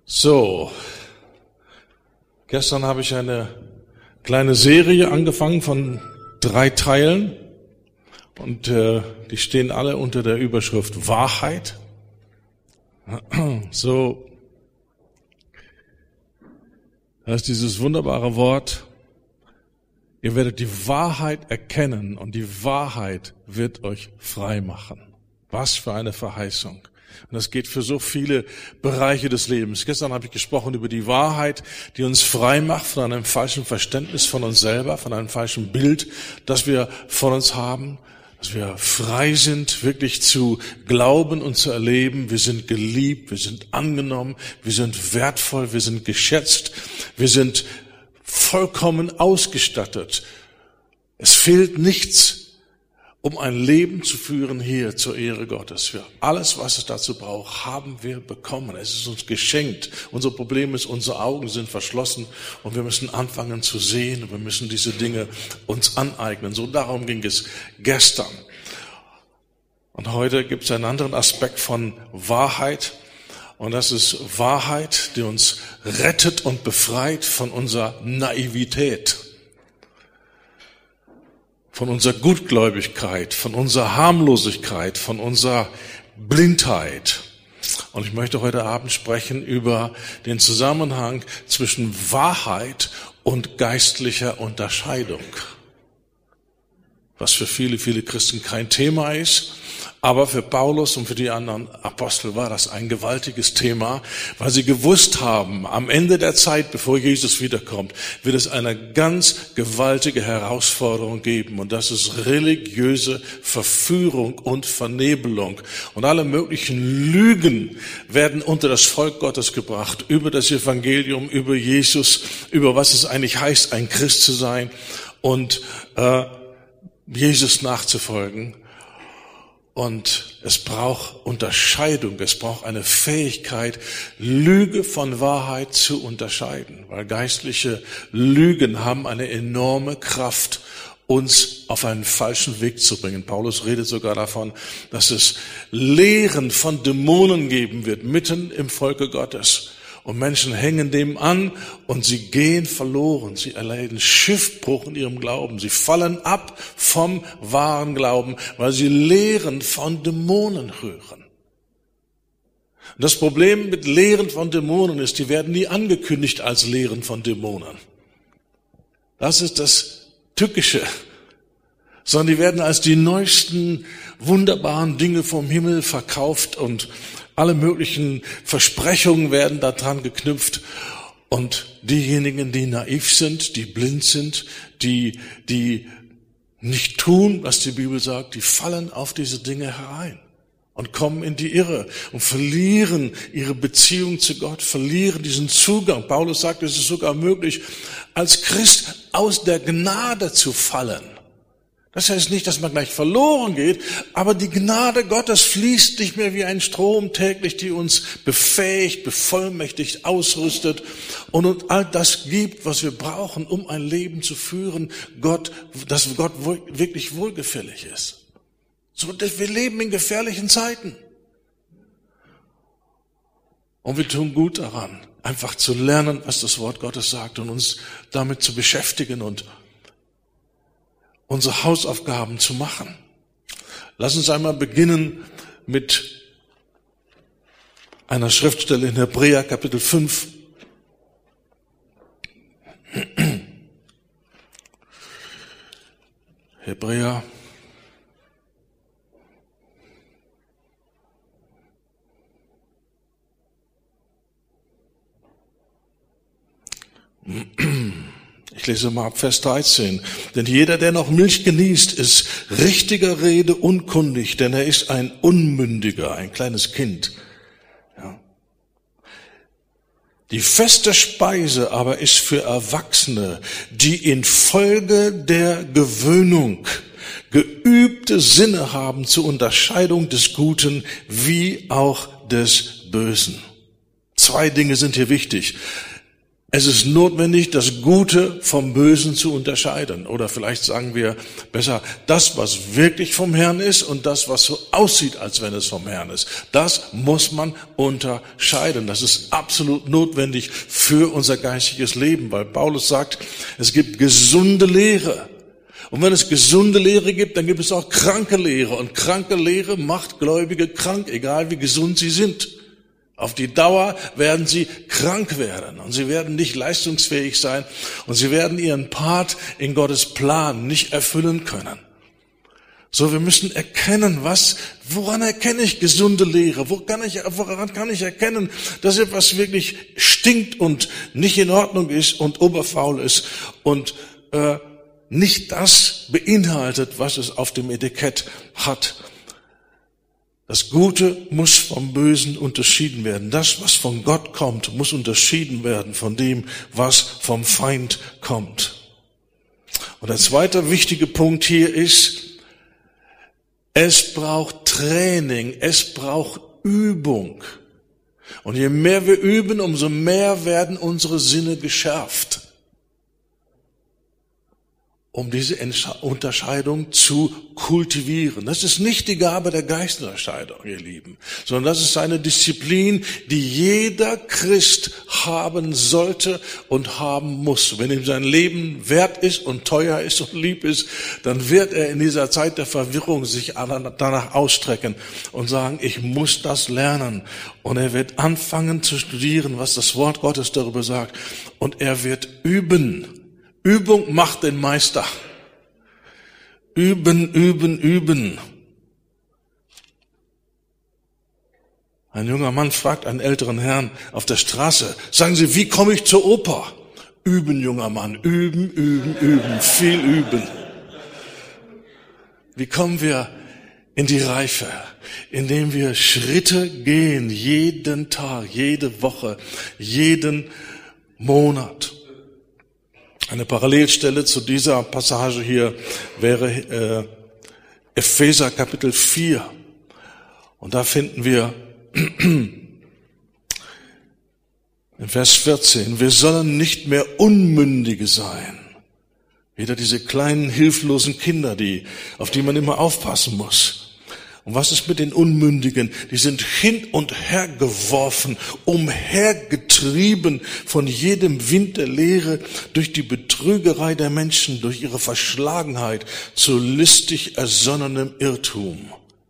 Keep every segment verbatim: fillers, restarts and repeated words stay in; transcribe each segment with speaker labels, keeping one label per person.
Speaker 1: So, gestern habe ich eine kleine Serie angefangen von drei Teilen und äh, die stehen alle unter der Überschrift Wahrheit. So, da ist dieses wunderbare Wort, ihr werdet die Wahrheit erkennen und die Wahrheit wird euch frei machen. Was für eine Verheißung. Und das geht für so viele Bereiche des Lebens. Gestern habe ich gesprochen über die Wahrheit, die uns frei macht von einem falschen Verständnis von uns selber, von einem falschen Bild, das wir von uns haben, dass wir frei sind, wirklich zu glauben und zu erleben. Wir sind geliebt, wir sind angenommen, wir sind wertvoll, wir sind geschätzt, wir sind vollkommen ausgestattet. Es fehlt nichts, um ein Leben zu führen hier zur Ehre Gottes. Für alles, was es dazu braucht, haben wir bekommen. Es ist uns geschenkt. Unser Problem ist, unsere Augen sind verschlossen und wir müssen anfangen zu sehen und wir müssen diese Dinge uns aneignen. So darum ging es gestern. Und heute gibt es einen anderen Aspekt von Wahrheit. Und das ist Wahrheit, die uns rettet und befreit von unserer Naivität, von unserer Gutgläubigkeit, von unserer Harmlosigkeit, von unserer Blindheit. Und ich möchte heute Abend sprechen über den Zusammenhang zwischen Wahrheit und geistlicher Unterscheidung. Was für viele, viele Christen kein Thema ist. Aber für Paulus und für die anderen Apostel war das ein gewaltiges Thema, weil sie gewusst haben, am Ende der Zeit, bevor Jesus wiederkommt, wird es eine ganz gewaltige Herausforderung geben. Und das ist religiöse Verführung und Vernebelung. Und alle möglichen Lügen werden unter das Volk Gottes gebracht, über das Evangelium, über Jesus, über was es eigentlich heißt, ein Christ zu sein und äh, Jesus nachzufolgen. Und es braucht Unterscheidung, es braucht eine Fähigkeit, Lüge von Wahrheit zu unterscheiden, weil geistliche Lügen haben eine enorme Kraft, uns auf einen falschen Weg zu bringen. Paulus redet sogar davon, dass es Lehren von Dämonen geben wird, mitten im Volke Gottes. Und Menschen hängen dem an und sie gehen verloren. Sie erleiden Schiffbruch in ihrem Glauben. Sie fallen ab vom wahren Glauben, weil sie Lehren von Dämonen hören. Und das Problem mit Lehren von Dämonen ist, die werden nie angekündigt als Lehren von Dämonen. Das ist das Tückische. Sondern die werden als die neuesten, wunderbaren Dinge vom Himmel verkauft und alle möglichen Versprechungen werden daran geknüpft. Und diejenigen, die naiv sind, die blind sind, die, die nicht tun, was die Bibel sagt, die fallen auf diese Dinge herein und kommen in die Irre und verlieren ihre Beziehung zu Gott, verlieren diesen Zugang. Paulus sagt, es ist sogar möglich, als Christ aus der Gnade zu fallen. Das heißt nicht, dass man gleich verloren geht, aber die Gnade Gottes fließt nicht mehr wie ein Strom täglich, die uns befähigt, bevollmächtigt, ausrüstet und uns all das gibt, was wir brauchen, um ein Leben zu führen, Gott, das Gott wirklich wohlgefällig ist. So, wir leben in gefährlichen Zeiten. Und wir tun gut daran, einfach zu lernen, was das Wort Gottes sagt und uns damit zu beschäftigen und unsere Hausaufgaben zu machen. Lass uns einmal beginnen mit einer Schriftstelle in Hebräer Kapitel fünf. Hebräer Ich lese mal ab Vers dreizehn. Denn jeder, der noch Milch genießt, ist richtiger Rede unkundig, denn er ist ein Unmündiger, ein kleines Kind. Ja. Die feste Speise aber ist für Erwachsene, die infolge der Gewöhnung geübte Sinne haben zur Unterscheidung des Guten wie auch des Bösen. Zwei Dinge sind hier wichtig. Es ist notwendig, das Gute vom Bösen zu unterscheiden. Oder vielleicht sagen wir besser, das, was wirklich vom Herrn ist und das, was so aussieht, als wenn es vom Herrn ist. Das muss man unterscheiden. Das ist absolut notwendig für unser geistiges Leben, weil Paulus sagt, es gibt gesunde Lehre. Und wenn es gesunde Lehre gibt, dann gibt es auch kranke Lehre. Und kranke Lehre macht Gläubige krank, egal wie gesund sie sind. Auf die Dauer werden sie krank werden und sie werden nicht leistungsfähig sein und sie werden ihren Part in Gottes Plan nicht erfüllen können. So, wir müssen erkennen, was, woran erkenne ich gesunde Lehre? Wo kann ich, woran kann ich erkennen, dass etwas wirklich stinkt und nicht in Ordnung ist und oberfaul ist und äh, nicht das beinhaltet, was es auf dem Etikett hat. Das Gute muss vom Bösen unterschieden werden. Das, was von Gott kommt, muss unterschieden werden von dem, was vom Feind kommt. Und der zweite wichtige Punkt hier ist, es braucht Training, es braucht Übung. Und je mehr wir üben, umso mehr werden unsere Sinne geschärft, um diese Unterscheidung zu kultivieren. Das ist nicht die Gabe der Geistunterscheidung, ihr Lieben, sondern das ist eine Disziplin, die jeder Christ haben sollte und haben muss. Wenn ihm sein Leben wert ist und teuer ist und lieb ist, dann wird er in dieser Zeit der Verwirrung sich danach ausstrecken und sagen, ich muss das lernen. Und er wird anfangen zu studieren, was das Wort Gottes darüber sagt. Und er wird üben. Übung macht den Meister. Üben, üben, üben. Ein junger Mann fragt einen älteren Herrn auf der Straße, sagen Sie, wie komme ich zur Oper? Üben, junger Mann, üben, üben, üben, viel üben. Wie kommen wir in die Reife? Indem wir Schritte gehen, jeden Tag, jede Woche, jeden Monat. Eine Parallelstelle zu dieser Passage hier wäre äh, Epheser Kapitel vier. Und da finden wir in Vers vierzehn, wir sollen nicht mehr Unmündige sein. Wieder diese kleinen, hilflosen Kinder, die, auf die man immer aufpassen muss. Und was ist mit den Unmündigen? Die sind hin und her geworfen, umhergetrieben von jedem Wind der Lehre, durch die Betrügerei der Menschen, durch ihre Verschlagenheit zu listig ersonnenem Irrtum.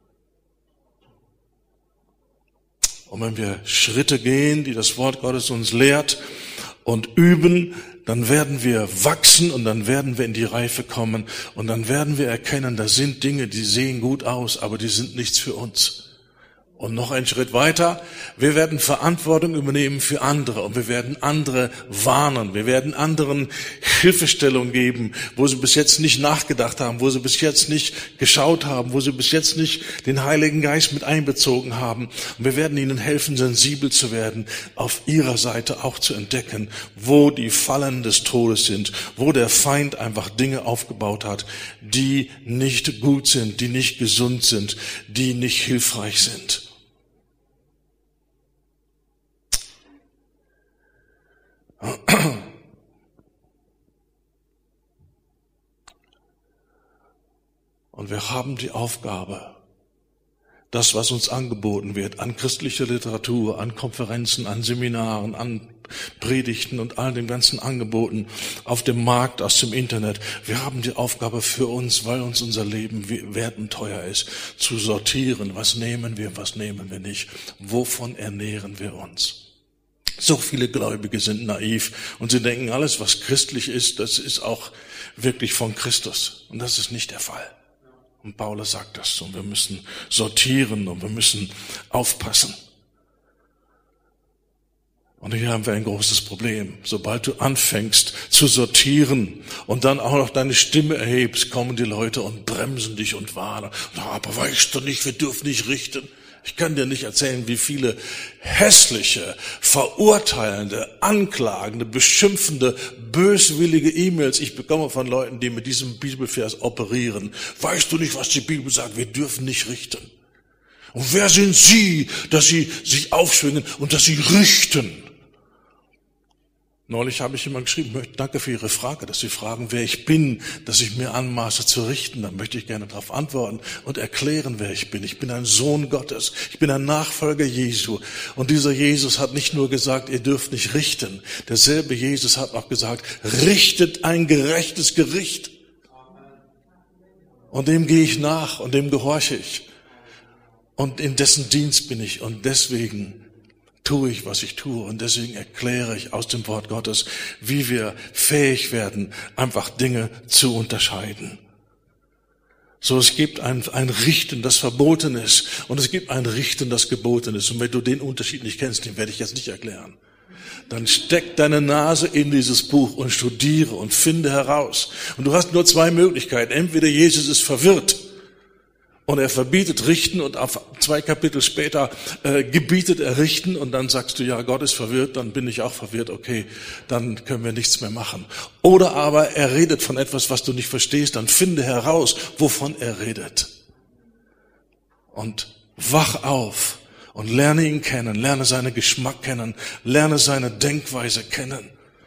Speaker 1: Und wenn wir Schritte gehen, die das Wort Gottes uns lehrt und üben, dann werden wir wachsen und dann werden wir in die Reife kommen und dann werden wir erkennen, da sind Dinge, die sehen gut aus, aber die sind nichts für uns. Und noch einen Schritt weiter, wir werden Verantwortung übernehmen für andere und wir werden andere warnen, wir werden anderen Hilfestellung geben, wo sie bis jetzt nicht nachgedacht haben, wo sie bis jetzt nicht geschaut haben, wo sie bis jetzt nicht den Heiligen Geist mit einbezogen haben. Und wir werden ihnen helfen, sensibel zu werden, auf ihrer Seite auch zu entdecken, wo die Fallen des Todes sind, wo der Feind einfach Dinge aufgebaut hat, die nicht gut sind, die nicht gesund sind, die nicht hilfreich sind. Und wir haben die Aufgabe, das, was uns angeboten wird, an christlicher Literatur, an Konferenzen, an Seminaren, an Predigten und all den ganzen Angeboten auf dem Markt, aus dem Internet. Wir haben die Aufgabe für uns, weil uns unser Leben wert und teuer ist, zu sortieren. Was nehmen wir, was nehmen wir nicht? Wovon ernähren wir uns? So viele Gläubige sind naiv und sie denken, alles, was christlich ist, das ist auch wirklich von Christus. Und das ist nicht der Fall. Und Paulus sagt das. Und wir müssen sortieren und wir müssen aufpassen. Und hier haben wir ein großes Problem. Sobald du anfängst zu sortieren und dann auch noch deine Stimme erhebst, kommen die Leute und bremsen dich und warnen. Aber weißt du nicht, wir dürfen nicht richten. Ich kann dir nicht erzählen, wie viele hässliche, verurteilende, anklagende, beschimpfende, böswillige E-Mails ich bekomme von Leuten, die mit diesem Bibelvers operieren. Weißt du nicht, was die Bibel sagt? Wir dürfen nicht richten. Und wer sind Sie, dass Sie sich aufschwingen und dass Sie richten? Neulich habe ich jemand geschrieben, möchte danke für Ihre Frage, dass Sie fragen, wer ich bin, dass ich mir anmaße zu richten. Da möchte ich gerne darauf antworten und erklären, wer ich bin. Ich bin ein Sohn Gottes. Ich bin ein Nachfolger Jesu. Und dieser Jesus hat nicht nur gesagt, ihr dürft nicht richten. Derselbe Jesus hat auch gesagt, richtet ein gerechtes Gericht. Und dem gehe ich nach und dem gehorche ich. Und in dessen Dienst bin ich. Und deswegen tue ich, was ich tue. Und deswegen erkläre ich aus dem Wort Gottes, wie wir fähig werden, einfach Dinge zu unterscheiden. So, es gibt ein, ein Richten, das verboten ist. Und es gibt ein Richten, das geboten ist. Und wenn du den Unterschied nicht kennst, den werde ich jetzt nicht erklären. Dann steck deine Nase in dieses Buch und studiere und finde heraus. Und du hast nur zwei Möglichkeiten. Entweder Jesus ist verwirrt und er verbietet Richten und auf zwei Kapitel später äh, gebietet er Richten und dann sagst du, ja, Gott ist verwirrt, dann bin ich auch verwirrt, okay, dann können wir nichts mehr machen. Oder aber er redet von etwas, was du nicht verstehst, dann finde heraus, wovon er redet. Und wach auf und lerne ihn kennen, lerne seinen Geschmack kennen, lerne seine Denkweise kennen.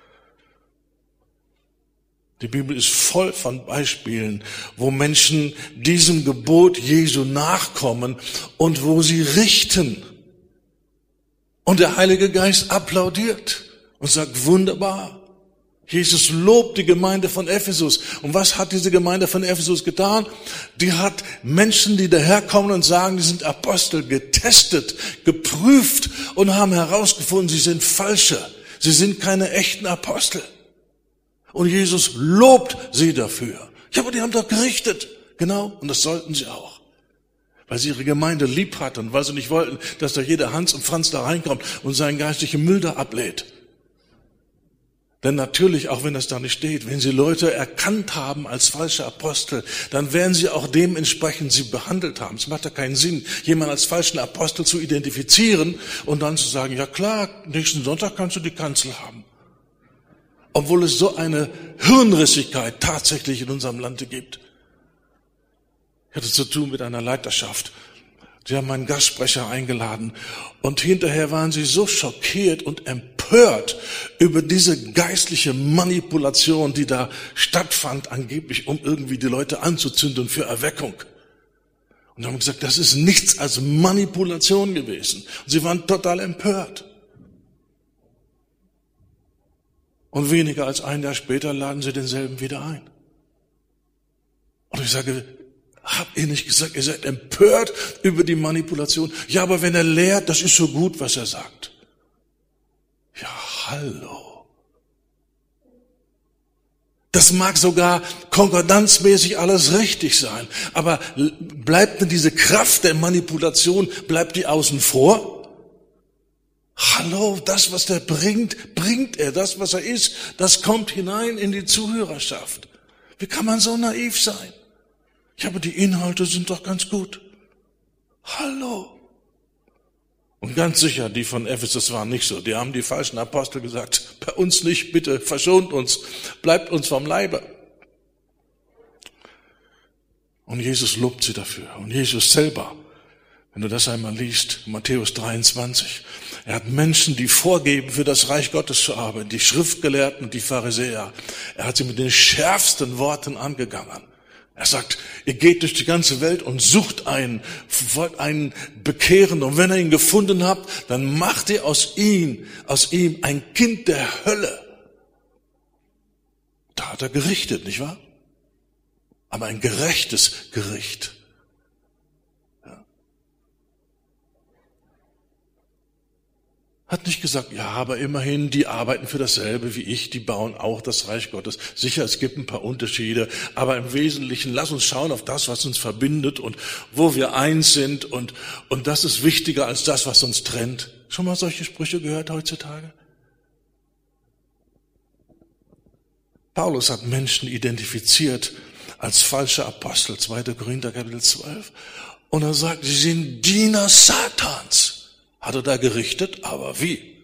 Speaker 1: Die Bibel ist voll von Beispielen, wo Menschen diesem Gebot Jesu nachkommen und wo sie richten. Und der Heilige Geist applaudiert und sagt, wunderbar. Jesus lobt die Gemeinde von Ephesus. Und was hat diese Gemeinde von Ephesus getan? Die hat Menschen, die daherkommen und sagen, die sind Apostel, getestet, geprüft und haben herausgefunden, sie sind falsche. Sie sind keine echten Apostel. Und Jesus lobt sie dafür. Ja, aber die haben doch gerichtet. Genau, und das sollten sie auch. Weil sie ihre Gemeinde lieb hatten und weil sie nicht wollten, dass da jeder Hans und Franz da reinkommt und seinen geistlichen Müll da ablädt. Denn natürlich, auch wenn das da nicht steht, wenn sie Leute erkannt haben als falsche Apostel, dann werden sie auch dementsprechend sie behandelt haben. Es macht ja keinen Sinn, jemanden als falschen Apostel zu identifizieren und dann zu sagen, ja klar, nächsten Sonntag kannst du die Kanzel haben. Obwohl es so eine Hirnrissigkeit tatsächlich in unserem Lande gibt. Ich hatte zu tun mit einer Leiterschaft. Sie haben einen Gastsprecher eingeladen und hinterher waren sie so schockiert und empört über diese geistliche Manipulation, die da stattfand, angeblich, um irgendwie die Leute anzuzünden für Erweckung. Und haben gesagt, das ist nichts als Manipulation gewesen. Und sie waren total empört. Und weniger als ein Jahr später laden sie denselben wieder ein. Und ich sage, habt ihr nicht gesagt, ihr seid empört über die Manipulation? Ja, aber wenn er lehrt, das ist so gut, was er sagt. Ja, hallo. Das mag sogar konkordanzmäßig alles richtig sein. Aber bleibt denn diese Kraft der Manipulation, bleibt die außen vor? Hallo, das, was der bringt, bringt er. Das, was er ist, das kommt hinein in die Zuhörerschaft. Wie kann man so naiv sein? Ja, aber die Inhalte sind doch ganz gut. Hallo. Und ganz sicher, die von Ephesus waren nicht so. Die haben die falschen Apostel gesagt, bei uns nicht, bitte verschont uns, bleibt uns vom Leibe. Und Jesus lobt sie dafür. Und Jesus selber, wenn du das einmal liest, Matthäus dreiundzwanzig, er hat Menschen, die vorgeben, für das Reich Gottes zu arbeiten, die Schriftgelehrten und die Pharisäer. Er hat sie mit den schärfsten Worten angegangen. Er sagt, ihr geht durch die ganze Welt und sucht einen, wollt einen bekehren. Und wenn ihr ihn gefunden habt, dann macht ihr aus ihm, aus ihm ein Kind der Hölle. Da hat er gerichtet, nicht wahr? Aber ein gerechtes Gericht. Hat nicht gesagt, ja, aber immerhin, die arbeiten für dasselbe wie ich, die bauen auch das Reich Gottes. Sicher, es gibt ein paar Unterschiede, aber im Wesentlichen, lass uns schauen auf das, was uns verbindet und wo wir eins sind und, und das ist wichtiger als das, was uns trennt. Schon mal solche Sprüche gehört heutzutage? Paulus hat Menschen identifiziert als falsche Apostel, zweiter Korinther Kapitel zwölf, und er sagt, sie sind Diener Satans. Hat er da gerichtet, aber wie?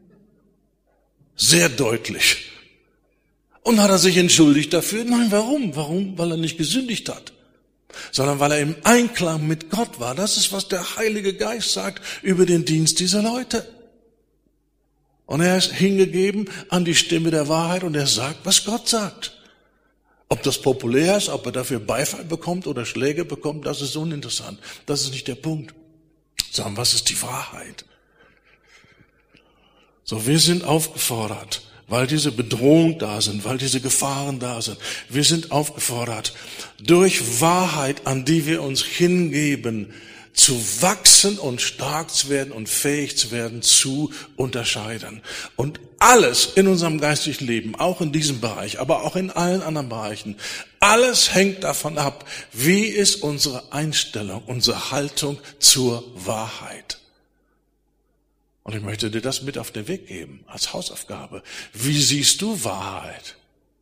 Speaker 1: Sehr deutlich. Und hat er sich entschuldigt dafür? Nein, warum? Warum? Weil er nicht gesündigt hat, sondern weil er im Einklang mit Gott war. Das ist, was der Heilige Geist sagt über den Dienst dieser Leute. Und er ist hingegeben an die Stimme der Wahrheit und er sagt, was Gott sagt. Ob das populär ist, ob er dafür Beifall bekommt oder Schläge bekommt, das ist uninteressant. Das ist nicht der Punkt. Sondern was ist die Wahrheit? So, wir sind aufgefordert, weil diese Bedrohung da sind, weil diese Gefahren da sind. Wir sind aufgefordert, durch Wahrheit, an die wir uns hingeben, zu wachsen und stark zu werden und fähig zu werden, zu unterscheiden. Und alles in unserem geistlichen Leben, auch in diesem Bereich, aber auch in allen anderen Bereichen, alles hängt davon ab, wie ist unsere Einstellung, unsere Haltung zur Wahrheit. Und ich möchte dir das mit auf den Weg geben, als Hausaufgabe. Wie siehst du Wahrheit?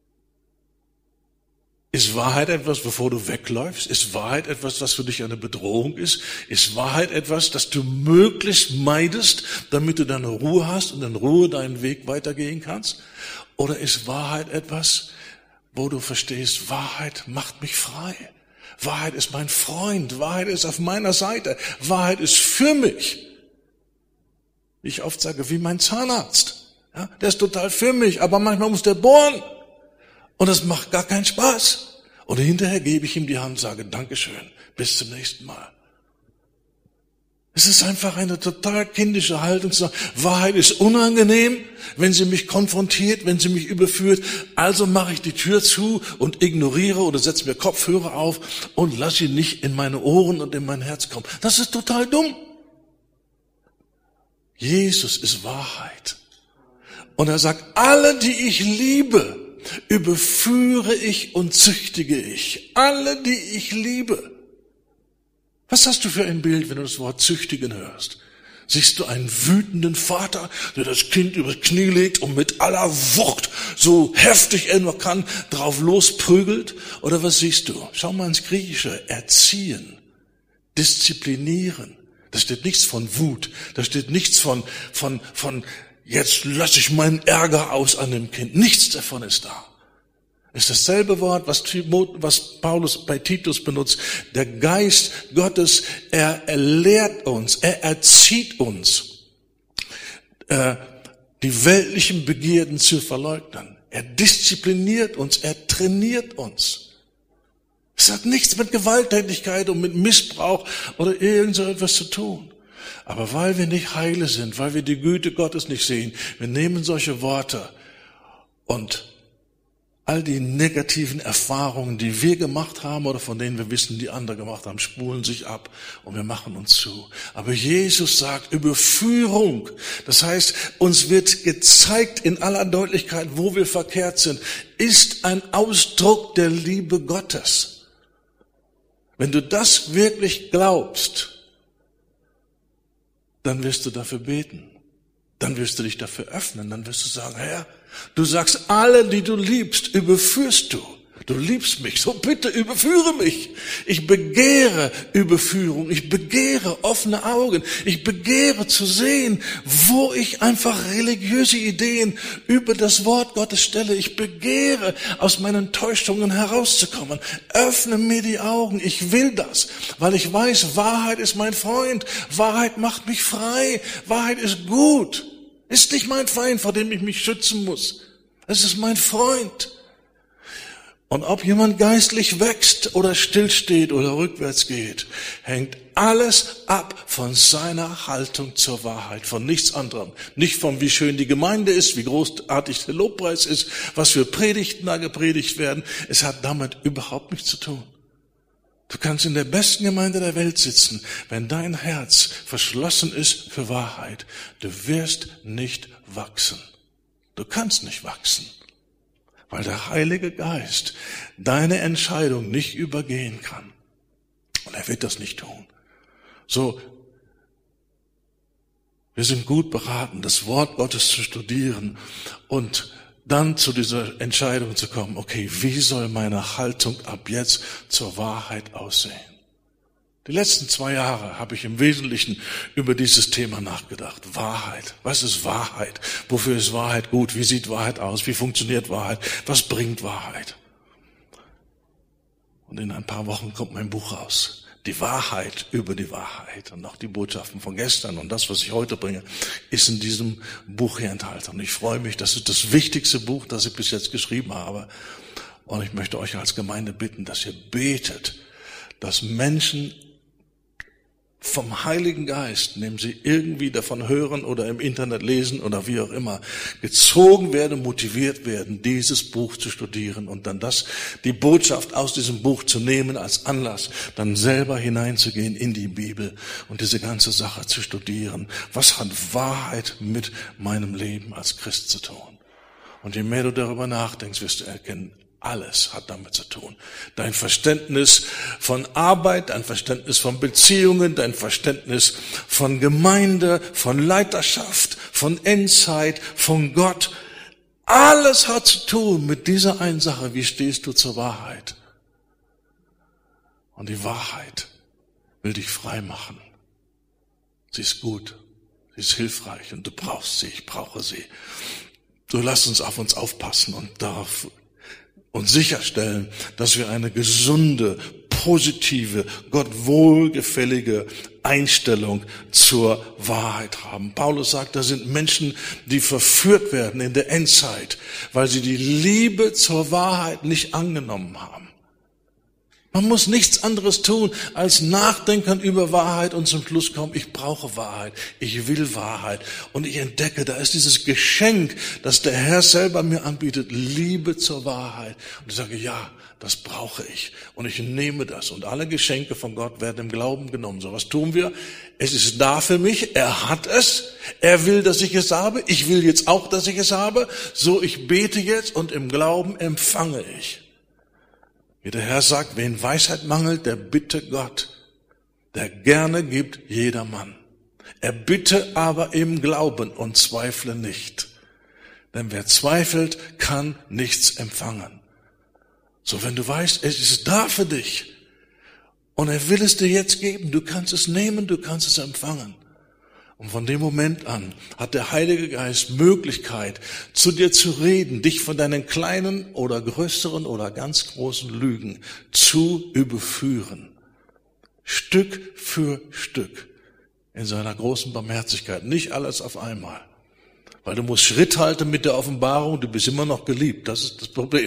Speaker 1: Ist Wahrheit etwas, bevor du wegläufst? Ist Wahrheit etwas, was für dich eine Bedrohung ist? Ist Wahrheit etwas, das du möglichst meidest, damit du deine Ruhe hast und in Ruhe deinen Weg weitergehen kannst? Oder ist Wahrheit etwas, wo du verstehst, Wahrheit macht mich frei? Wahrheit ist mein Freund. Wahrheit ist auf meiner Seite. Wahrheit ist für mich. Wie ich oft sage, wie mein Zahnarzt. Ja, der ist total für mich, aber manchmal muss der bohren. Und das macht gar keinen Spaß. Und hinterher gebe ich ihm die Hand und sage, Dankeschön, bis zum nächsten Mal. Es ist einfach eine total kindische Haltung zu sagen, Wahrheit ist unangenehm, wenn sie mich konfrontiert, wenn sie mich überführt. Also mache ich die Tür zu und ignoriere oder setze mir Kopfhörer auf und lasse sie nicht in meine Ohren und in mein Herz kommen. Das ist total dumm. Jesus ist Wahrheit. Und er sagt, alle, die ich liebe, überführe ich und züchtige ich. Alle, die ich liebe. Was hast du für ein Bild, wenn du das Wort züchtigen hörst? Siehst du einen wütenden Vater, der das Kind übers Knie legt und mit aller Wucht, so heftig er nur kann, drauf losprügelt? Oder was siehst du? Schau mal ins Griechische. Erziehen, disziplinieren. Da steht nichts von Wut. Da steht nichts von, von, von, jetzt lasse ich meinen Ärger aus an dem Kind. Nichts davon ist da. Ist dasselbe Wort, was, was Paulus bei Titus benutzt. Der Geist Gottes, er, er lehrt uns, er erzieht uns, äh, die weltlichen Begierden zu verleugnen. Er diszipliniert uns, er trainiert uns. Es hat nichts mit Gewalttätigkeit und mit Missbrauch oder irgend so etwas zu tun. Aber weil wir nicht heile sind, weil wir die Güte Gottes nicht sehen, wir nehmen solche Worte und all die negativen Erfahrungen, die wir gemacht haben oder von denen wir wissen, die andere gemacht haben, spulen sich ab und wir machen uns zu. Aber Jesus sagt Überführung. Das heißt, uns wird gezeigt in aller Deutlichkeit, wo wir verkehrt sind, ist ein Ausdruck der Liebe Gottes. Wenn du das wirklich glaubst, dann wirst du dafür beten. Dann wirst du dich dafür öffnen. Dann wirst du sagen, Herr, du sagst, alle, die du liebst, überführst du. Du liebst mich, so bitte überführe mich. Ich begehre Überführung, ich begehre offene Augen, ich begehre zu sehen, wo ich einfach religiöse Ideen über das Wort Gottes stelle. Ich begehre, aus meinen Täuschungen herauszukommen. Öffne mir die Augen, ich will das, weil ich weiß, Wahrheit ist mein Freund, Wahrheit macht mich frei, Wahrheit ist gut. Ist nicht mein Feind, vor dem ich mich schützen muss. Es ist mein Freund. Und ob jemand geistlich wächst oder stillsteht oder rückwärts geht, hängt alles ab von seiner Haltung zur Wahrheit, von nichts anderem. Nicht von wie schön die Gemeinde ist, wie großartig der Lobpreis ist, was für Predigten da gepredigt werden. Es hat damit überhaupt nichts zu tun. Du kannst in der besten Gemeinde der Welt sitzen, wenn dein Herz verschlossen ist für Wahrheit. Du wirst nicht wachsen. Du kannst nicht wachsen. Weil der Heilige Geist deine Entscheidung nicht übergehen kann. Und er wird das nicht tun. So, wir sind gut beraten, das Wort Gottes zu studieren und dann zu dieser Entscheidung zu kommen, okay, wie soll meine Haltung ab jetzt zur Wahrheit aussehen? Die letzten zwei Jahre habe ich im Wesentlichen über dieses Thema nachgedacht. Wahrheit. Was ist Wahrheit? Wofür ist Wahrheit gut? Wie sieht Wahrheit aus? Wie funktioniert Wahrheit? Was bringt Wahrheit? Und in ein paar Wochen kommt mein Buch raus. Die Wahrheit über die Wahrheit und auch die Botschaften von gestern und das, was ich heute bringe, ist in diesem Buch hier enthalten. Und ich freue mich, das ist das wichtigste Buch, das ich bis jetzt geschrieben habe. Und ich möchte euch als Gemeinde bitten, dass ihr betet, dass Menschen vom Heiligen Geist, indem sie irgendwie davon hören oder im Internet lesen oder wie auch immer, gezogen werden, motiviert werden, dieses Buch zu studieren und dann das, die Botschaft aus diesem Buch zu nehmen als Anlass, dann selber hineinzugehen in die Bibel und diese ganze Sache zu studieren. Was hat Wahrheit mit meinem Leben als Christ zu tun? Und je mehr du darüber nachdenkst, wirst du erkennen, alles hat damit zu tun. Dein Verständnis von Arbeit, dein Verständnis von Beziehungen, dein Verständnis von Gemeinde, von Leiterschaft, von Endzeit, von Gott. Alles hat zu tun mit dieser einen Sache. Wie stehst du zur Wahrheit? Und die Wahrheit will dich frei machen. Sie ist gut, sie ist hilfreich und du brauchst sie, ich brauche sie. So lasst uns auf uns aufpassen und darauf und sicherstellen, dass wir eine gesunde, positive, Gott wohlgefällige Einstellung zur Wahrheit haben. Paulus sagt, da sind Menschen, die verführt werden in der Endzeit, weil sie die Liebe zur Wahrheit nicht angenommen haben. Man muss nichts anderes tun, als nachdenken über Wahrheit und zum Schluss kommen, ich brauche Wahrheit, ich will Wahrheit. Und ich entdecke, da ist dieses Geschenk, das der Herr selber mir anbietet, Liebe zur Wahrheit. Und ich sage, ja, das brauche ich. Und ich nehme das. Und alle Geschenke von Gott werden im Glauben genommen. So, was tun wir? Es ist da für mich, er hat es, er will, dass ich es habe, ich will jetzt auch, dass ich es habe. So, ich bete jetzt und im Glauben empfange ich. Wie der Herr sagt, wen Weisheit mangelt, der bitte Gott, der gerne gibt jedermann. Er bitte aber im Glauben und zweifle nicht. Denn wer zweifelt, kann nichts empfangen. So, wenn du weißt, es ist da für dich und er will es dir jetzt geben, du kannst es nehmen, du kannst es empfangen. Und von dem Moment an hat der Heilige Geist Möglichkeit, zu dir zu reden, dich von deinen kleinen oder größeren oder ganz großen Lügen zu überführen. Stück für Stück in seiner großen Barmherzigkeit. Nicht alles auf einmal. Weil du musst Schritt halten mit der Offenbarung, du bist immer noch geliebt. Das ist das Problem.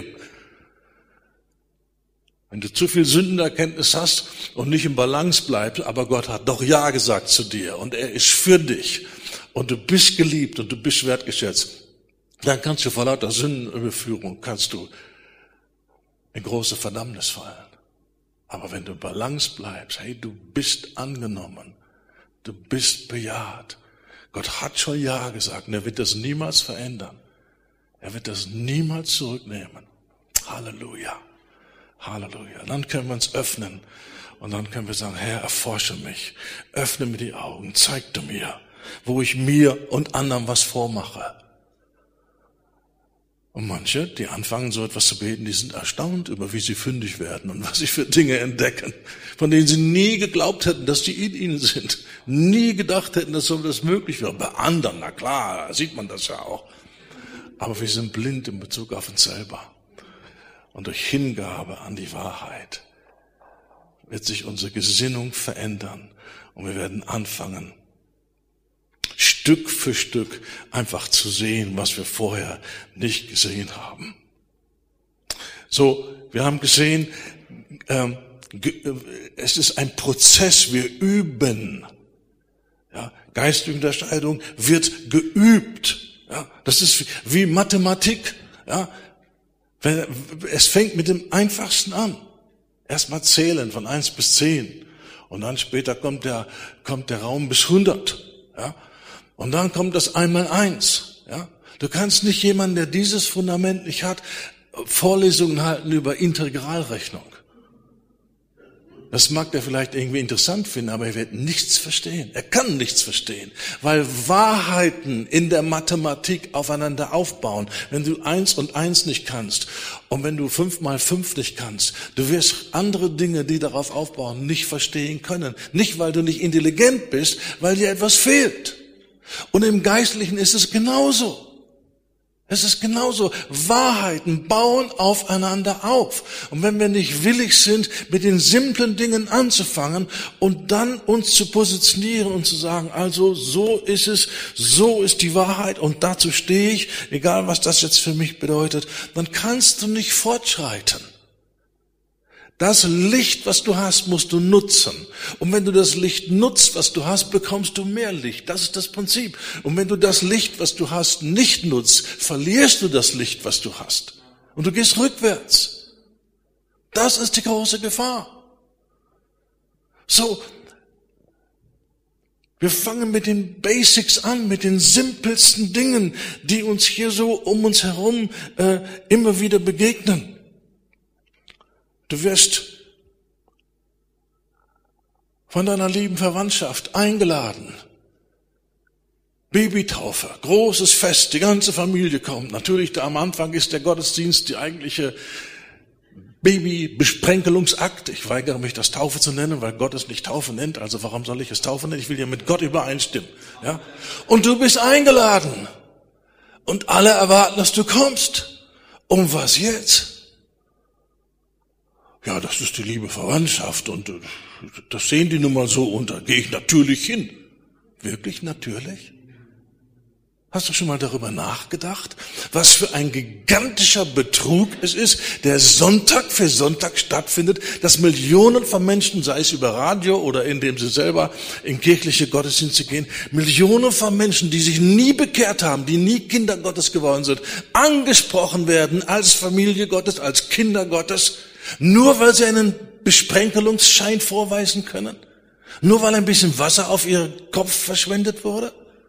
Speaker 1: Wenn du zu viel Sündenerkenntnis hast und nicht im Balance bleibst, aber Gott hat doch Ja gesagt zu dir und er ist für dich und du bist geliebt und du bist wertgeschätzt, dann kannst du vor lauter Sündenüberführung, kannst du in große Verdammnis fallen. Aber wenn du im Balance bleibst, hey, du bist angenommen, du bist bejaht. Gott hat schon Ja gesagt und er wird das niemals verändern. Er wird das niemals zurücknehmen. Halleluja. Halleluja. Dann können wir uns öffnen und dann können wir sagen, Herr, erforsche mich, öffne mir die Augen, zeig du mir, wo ich mir und anderen was vormache. Und manche, die anfangen so etwas zu beten, die sind erstaunt über, wie sie fündig werden und was sie für Dinge entdecken, von denen sie nie geglaubt hätten, dass die in ihnen sind, nie gedacht hätten, dass so das möglich wäre. Bei anderen, na klar, sieht man das ja auch. Aber wir sind blind in Bezug auf uns selber. Und durch Hingabe an die Wahrheit wird sich unsere Gesinnung verändern und wir werden anfangen, Stück für Stück einfach zu sehen, was wir vorher nicht gesehen haben. So, wir haben gesehen, ähm, es ist ein Prozess, wir üben. Ja, geistliche Unterscheidung wird geübt. Ja, das ist wie Mathematik. Ja, es fängt mit dem Einfachsten an. Erstmal zählen von eins bis zehn. Und dann später kommt der, kommt der Raum bis hundert. Ja. Und dann kommt das einmal eins. Ja. Du kannst nicht jemanden, der dieses Fundament nicht hat, Vorlesungen halten über Integralrechnung. Das mag der vielleicht irgendwie interessant finden, aber er wird nichts verstehen. Er kann nichts verstehen, weil Wahrheiten in der Mathematik aufeinander aufbauen. Wenn du eins und eins nicht kannst und wenn du fünf mal fünf nicht kannst, du wirst andere Dinge, die darauf aufbauen, nicht verstehen können. Nicht, weil du nicht intelligent bist, weil dir etwas fehlt. Und im Geistlichen ist es genauso. Es ist genauso. Wahrheiten bauen aufeinander auf. Und wenn wir nicht willig sind, mit den simplen Dingen anzufangen und dann uns zu positionieren und zu sagen, also so ist es, so ist die Wahrheit und dazu stehe ich, egal was das jetzt für mich bedeutet, dann kannst du nicht fortschreiten. Das Licht, was du hast, musst du nutzen. Und wenn du das Licht nutzt, was du hast, bekommst du mehr Licht. Das ist das Prinzip. Und wenn du das Licht, was du hast, nicht nutzt, verlierst du das Licht, was du hast. Und du gehst rückwärts. Das ist die große Gefahr. So, wir fangen mit den Basics an, mit den simpelsten Dingen, die uns hier so um uns herum äh, immer wieder begegnen. Du wirst von deiner lieben Verwandtschaft eingeladen. Babytaufe, großes Fest, die ganze Familie kommt. Natürlich, da am Anfang ist der Gottesdienst die eigentliche Babybesprenkelungsakt. Ich weigere mich, das Taufe zu nennen, weil Gott es nicht Taufe nennt. Also warum soll ich es Taufe nennen? Ich will ja mit Gott übereinstimmen. Ja? Und du bist eingeladen. Und alle erwarten, dass du kommst. Und was jetzt? Ja, das ist die liebe Verwandtschaft und das sehen die nun mal so und da gehe ich natürlich hin. Wirklich natürlich? Hast du schon mal darüber nachgedacht, was für ein gigantischer Betrug es ist, der Sonntag für Sonntag stattfindet, dass Millionen von Menschen, sei es über Radio oder indem sie selber in kirchliche Gottesdienste gehen, Millionen von Menschen, die sich nie bekehrt haben, die nie Kinder Gottes geworden sind, angesprochen werden als Familie Gottes, als Kinder Gottes, nur weil sie einen Besprenkelungsschein vorweisen können? Nur weil ein bisschen Wasser auf ihren Kopf verschwendet wurde?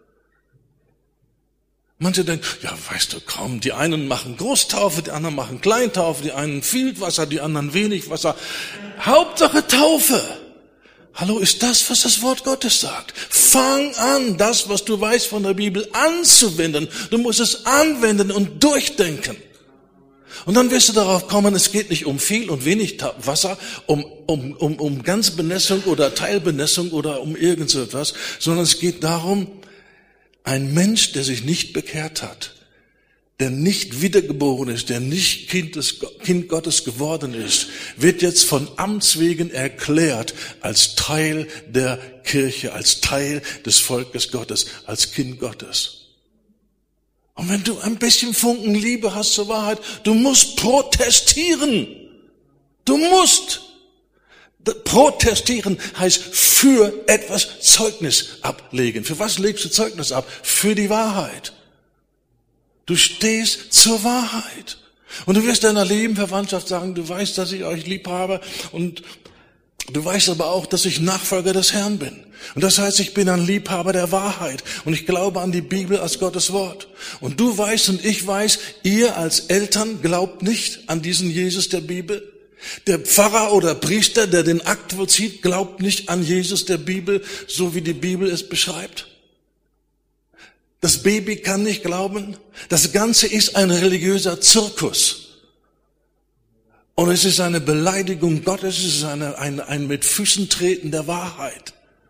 Speaker 1: Manche denken, ja, weißt du, kaum, die einen machen Großtaufe, die anderen machen Kleintaufe, die einen viel Wasser, die anderen wenig Wasser. Hauptsache Taufe. Hallo, ist das, was das Wort Gottes sagt? Fang an, das, was du weißt von der Bibel, anzuwenden. Du musst es anwenden und durchdenken. Und dann wirst du darauf kommen, es geht nicht um viel und wenig Wasser, um, um, um, um Ganzbenässung oder Teilbenässung oder um irgend so etwas, sondern es geht darum, ein Mensch, der sich nicht bekehrt hat, der nicht wiedergeboren ist, der nicht Kind, des, Kind Gottes geworden ist, wird jetzt von Amts wegen erklärt als Teil der Kirche, als Teil des Volkes Gottes, als Kind Gottes. Und wenn du ein bisschen Funken Liebe hast zur Wahrheit, du musst protestieren. Du musst. Protestieren heißt für etwas Zeugnis ablegen. Für was legst du Zeugnis ab? Für die Wahrheit. Du stehst zur Wahrheit. Und du wirst deiner lieben Verwandtschaft sagen, du weißt, dass ich euch lieb habe und du weißt aber auch, dass ich Nachfolger des Herrn bin. Und das heißt, ich bin ein Liebhaber der Wahrheit. Und ich glaube an die Bibel als Gottes Wort. Und du weißt und ich weiß, ihr als Eltern glaubt nicht an diesen Jesus der Bibel. Der Pfarrer oder Priester, der den Akt vollzieht, glaubt nicht an Jesus der Bibel, so wie die Bibel es beschreibt. Das Baby kann nicht glauben. Das Ganze ist ein religiöser Zirkus. Und es ist eine Beleidigung Gottes, es ist eine, ein, ein mit Füßen treten der Wahrheit.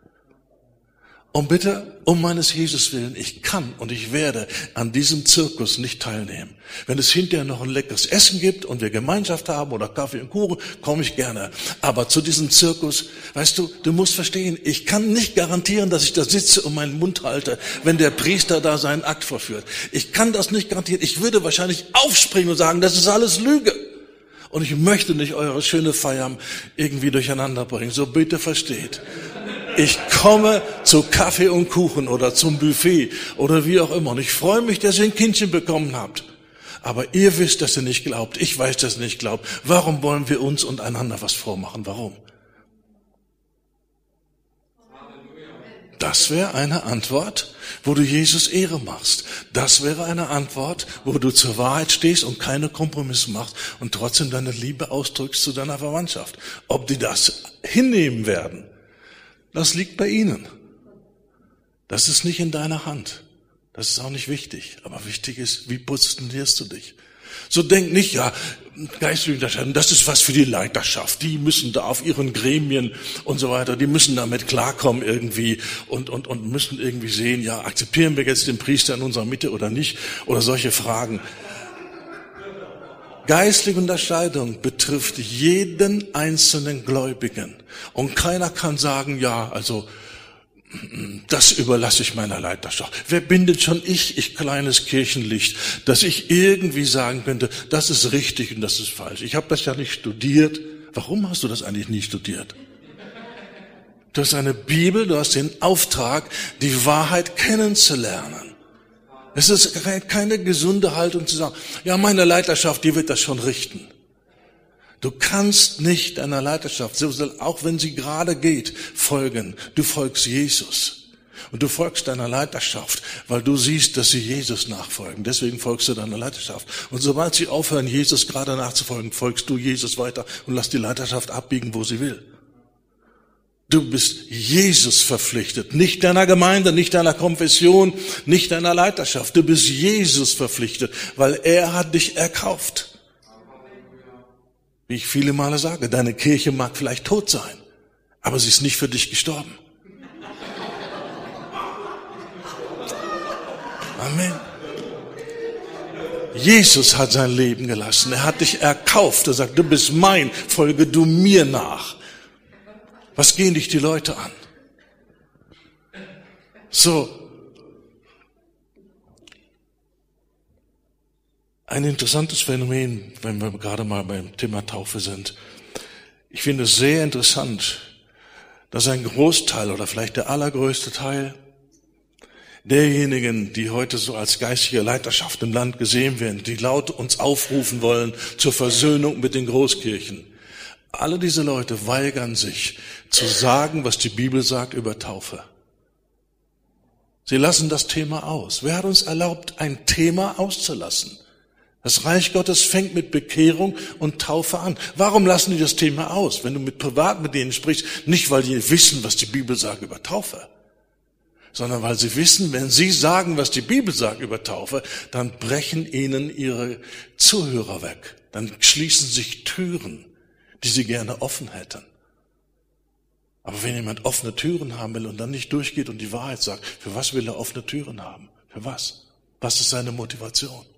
Speaker 1: Und bitte, um meines Jesus willen, ich kann und ich werde an diesem Zirkus nicht teilnehmen. Wenn es hinterher noch ein leckeres Essen gibt und wir Gemeinschaft haben oder Kaffee und Kuchen, komme ich gerne. Aber zu diesem Zirkus, weißt du, du musst verstehen, ich kann nicht garantieren, dass ich da sitze und meinen Mund halte, wenn der Priester da seinen Akt vollführt. Ich kann das nicht garantieren. Ich würde wahrscheinlich aufspringen und sagen, das ist alles Lüge. Und ich möchte nicht eure schöne Feiern irgendwie durcheinander bringen. So bitte versteht. Ich komme zu Kaffee und Kuchen oder zum Buffet oder wie auch immer. Und ich freue mich, dass ihr ein Kindchen bekommen habt. Aber ihr wisst, dass ihr nicht glaubt. Ich weiß, dass ihr nicht glaubt. Warum wollen wir uns und einander was vormachen? Warum? Das wäre eine Antwort, wo du Jesus Ehre machst. Das wäre eine Antwort, wo du zur Wahrheit stehst und keine Kompromisse machst und trotzdem deine Liebe ausdrückst zu deiner Verwandtschaft. Ob die das hinnehmen werden, das liegt bei ihnen. Das ist nicht in deiner Hand. Das ist auch nicht wichtig. Aber wichtig ist, wie positionierst du dich? So denk nicht, ja, geistliche Unterscheidung, das ist was für die Leiterschaft. Die müssen da auf ihren Gremien und so weiter, die müssen damit klarkommen irgendwie und, und, und müssen irgendwie sehen, ja, akzeptieren wir jetzt den Priester in unserer Mitte oder nicht? Oder solche Fragen. Geistliche Unterscheidung betrifft jeden einzelnen Gläubigen. Und keiner kann sagen, ja, also, das überlasse ich meiner Leiterschaft. Wer bin denn schon ich, ich kleines Kirchenlicht, dass ich irgendwie sagen könnte, das ist richtig und das ist falsch. Ich habe das ja nicht studiert. Warum hast du das eigentlich nie studiert? Du hast eine Bibel, du hast den Auftrag, die Wahrheit kennenzulernen. Es ist keine gesunde Haltung zu sagen, ja, meine Leiterschaft, die wird das schon richten. Du kannst nicht deiner Leiterschaft, auch wenn sie gerade geht, folgen. Du folgst Jesus. Und du folgst deiner Leiterschaft, weil du siehst, dass sie Jesus nachfolgen. Deswegen folgst du deiner Leiterschaft. Und sobald sie aufhören, Jesus gerade nachzufolgen, folgst du Jesus weiter und lass die Leiterschaft abbiegen, wo sie will. Du bist Jesus verpflichtet, nicht deiner Gemeinde, nicht deiner Konfession, nicht deiner Leiterschaft. Du bist Jesus verpflichtet, weil er hat dich erkauft. Wie ich viele Male sage, deine Kirche mag vielleicht tot sein, aber sie ist nicht für dich gestorben. Amen. Jesus hat sein Leben gelassen. Er hat dich erkauft. Er sagt, du bist mein, folge du mir nach. Was gehen dich die Leute an? So. Ein interessantes Phänomen, wenn wir gerade mal beim Thema Taufe sind. Ich finde es sehr interessant, dass ein Großteil oder vielleicht der allergrößte Teil derjenigen, die heute so als geistige Leiterschaft im Land gesehen werden, die laut uns aufrufen wollen zur Versöhnung mit den Großkirchen. Alle diese Leute weigern sich zu sagen, was die Bibel sagt über Taufe. Sie lassen das Thema aus. Wer hat uns erlaubt, ein Thema auszulassen? Das Reich Gottes fängt mit Bekehrung und Taufe an. Warum lassen die das Thema aus? Wenn du mit privat mit denen sprichst, nicht weil die wissen, was die Bibel sagt über Taufe, sondern weil sie wissen, wenn sie sagen, was die Bibel sagt über Taufe, dann brechen ihnen ihre Zuhörer weg. Dann schließen sich Türen, die sie gerne offen hätten. Aber wenn jemand offene Türen haben will und dann nicht durchgeht und die Wahrheit sagt, für was will er offene Türen haben? Für was? Was ist seine Motivation?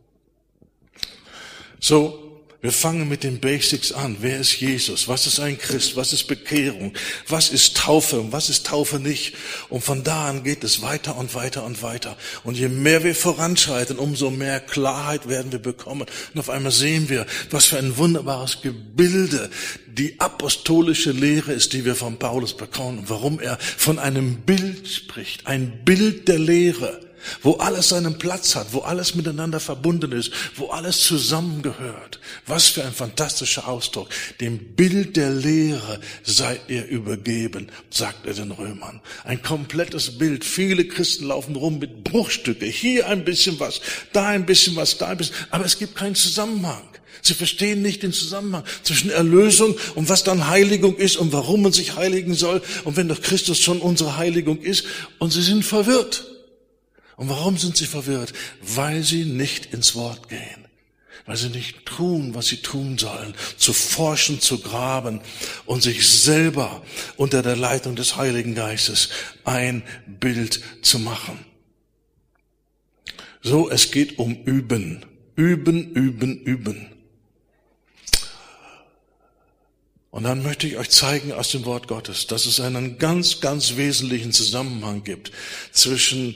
Speaker 1: So, wir fangen mit den Basics an. Wer ist Jesus? Was ist ein Christ? Was ist Bekehrung? Was ist Taufe? Und was ist Taufe nicht? Und von da an geht es weiter und weiter und weiter. Und je mehr wir voranschreiten, umso mehr Klarheit werden wir bekommen. Und auf einmal sehen wir, was für ein wunderbares Gebilde die apostolische Lehre ist, die wir von Paulus bekommen. Und warum er von einem Bild spricht. Ein Bild der Lehre, wo alles seinen Platz hat, wo alles miteinander verbunden ist, wo alles zusammengehört. Was für ein fantastischer Ausdruck. Dem Bild der Lehre seid ihr übergeben, sagt er den Römern. Ein komplettes Bild. Viele Christen laufen rum mit Bruchstücke. Hier ein bisschen was, da ein bisschen was, da ein bisschen. Aber es gibt keinen Zusammenhang. Sie verstehen nicht den Zusammenhang zwischen Erlösung und was dann Heiligung ist und warum man sich heiligen soll. Und wenn doch Christus schon unsere Heiligung ist, und sie sind verwirrt. Und warum sind sie verwirrt? Weil sie nicht ins Wort gehen. Weil sie nicht tun, was sie tun sollen. Zu forschen, zu graben und sich selber unter der Leitung des Heiligen Geistes ein Bild zu machen. So, es geht um Üben. Üben, üben, üben. Und dann möchte ich euch zeigen aus dem Wort Gottes, dass es einen ganz, ganz wesentlichen Zusammenhang gibt zwischen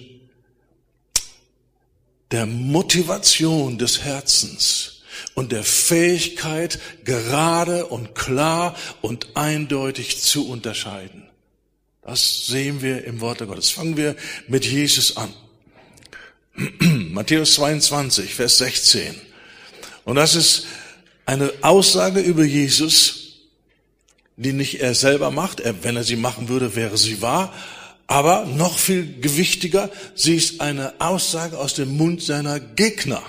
Speaker 1: der Motivation des Herzens und der Fähigkeit, gerade und klar und eindeutig zu unterscheiden. Das sehen wir im Wort Gottes. Fangen wir mit Jesus an. Matthäus zweiundzwanzig, Vers sechzehn. Und das ist eine Aussage über Jesus, die nicht er selber macht. Er, wenn er sie machen würde, wäre sie wahr. Aber noch viel gewichtiger, sie ist eine Aussage aus dem Mund seiner Gegner.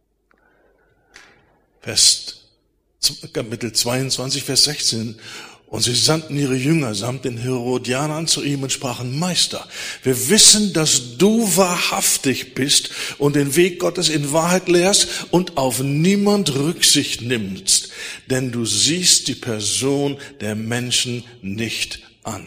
Speaker 1: Vers, Kapitel zweiundzwanzig, Vers sechzehn. Und sie sandten ihre Jünger samt den Herodianern zu ihm und sprachen, Meister, wir wissen, dass du wahrhaftig bist und den Weg Gottes in Wahrheit lehrst und auf niemand Rücksicht nimmst, denn du siehst die Person der Menschen nicht an.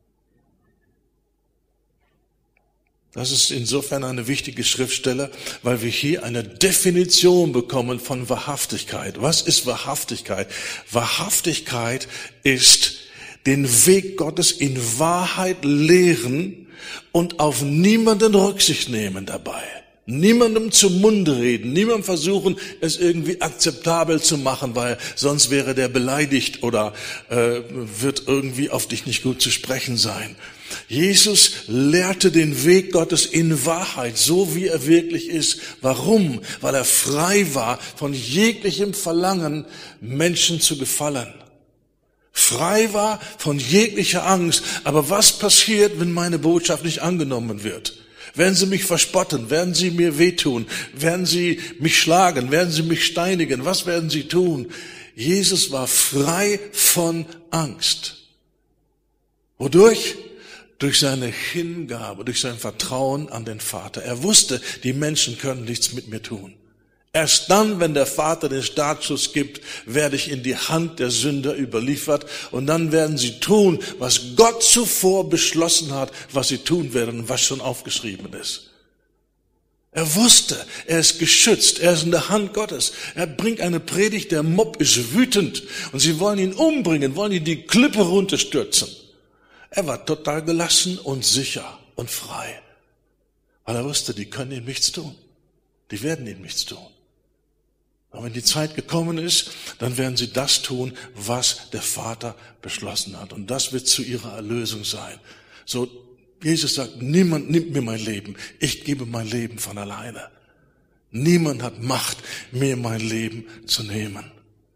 Speaker 1: Das ist insofern eine wichtige Schriftstelle, weil wir hier eine Definition bekommen von Wahrhaftigkeit. Was ist Wahrhaftigkeit? Wahrhaftigkeit ist den Weg Gottes in Wahrheit lehren und auf niemanden Rücksicht nehmen dabei. Niemandem zum Munde reden, niemandem versuchen, es irgendwie akzeptabel zu machen, weil sonst wäre der beleidigt oder äh, wird irgendwie auf dich nicht gut zu sprechen sein. Jesus lehrte den Weg Gottes in Wahrheit, so wie er wirklich ist. Warum? Weil er frei war von jeglichem Verlangen, Menschen zu gefallen. Frei war von jeglicher Angst. Aber was passiert, wenn meine Botschaft nicht angenommen wird? Werden sie mich verspotten? Werden sie mir wehtun? Werden sie mich schlagen? Werden sie mich steinigen? Was werden sie tun? Jesus war frei von Angst. Wodurch? Durch seine Hingabe, durch sein Vertrauen an den Vater. Er wusste, die Menschen können nichts mit mir tun. Erst dann, wenn der Vater den Startschuss gibt, werde ich in die Hand der Sünder überliefert und dann werden sie tun, was Gott zuvor beschlossen hat, was sie tun werden, was schon aufgeschrieben ist. Er wusste, er ist geschützt, er ist in der Hand Gottes. Er bringt eine Predigt, der Mob ist wütend und sie wollen ihn umbringen, wollen ihn die Klippe runterstürzen. Er war total gelassen und sicher und frei, weil er wusste, die können ihm nichts tun. Die werden ihm nichts tun. Und wenn die Zeit gekommen ist, dann werden sie das tun, was der Vater beschlossen hat. Und das wird zu ihrer Erlösung sein. So, Jesus sagt, niemand nimmt mir mein Leben. Ich gebe mein Leben von alleine. Niemand hat Macht, mir mein Leben zu nehmen.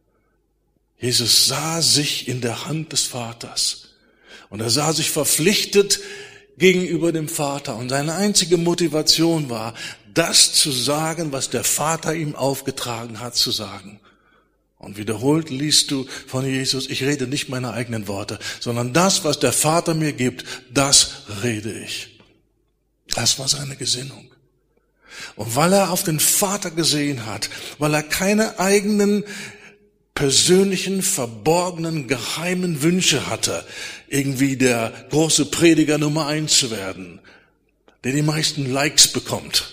Speaker 1: Jesus sah sich in der Hand des Vaters. Und er sah sich verpflichtet gegenüber dem Vater. Und seine einzige Motivation war, das zu sagen, was der Vater ihm aufgetragen hat zu sagen. Und wiederholt liest du von Jesus, ich rede nicht meine eigenen Worte, sondern das, was der Vater mir gibt, das rede ich. Das war seine Gesinnung. Und weil er auf den Vater gesehen hat, weil er keine eigenen persönlichen, verborgenen, geheimen Wünsche hatte, irgendwie der große Prediger Nummer eins zu werden, der die meisten Likes bekommt,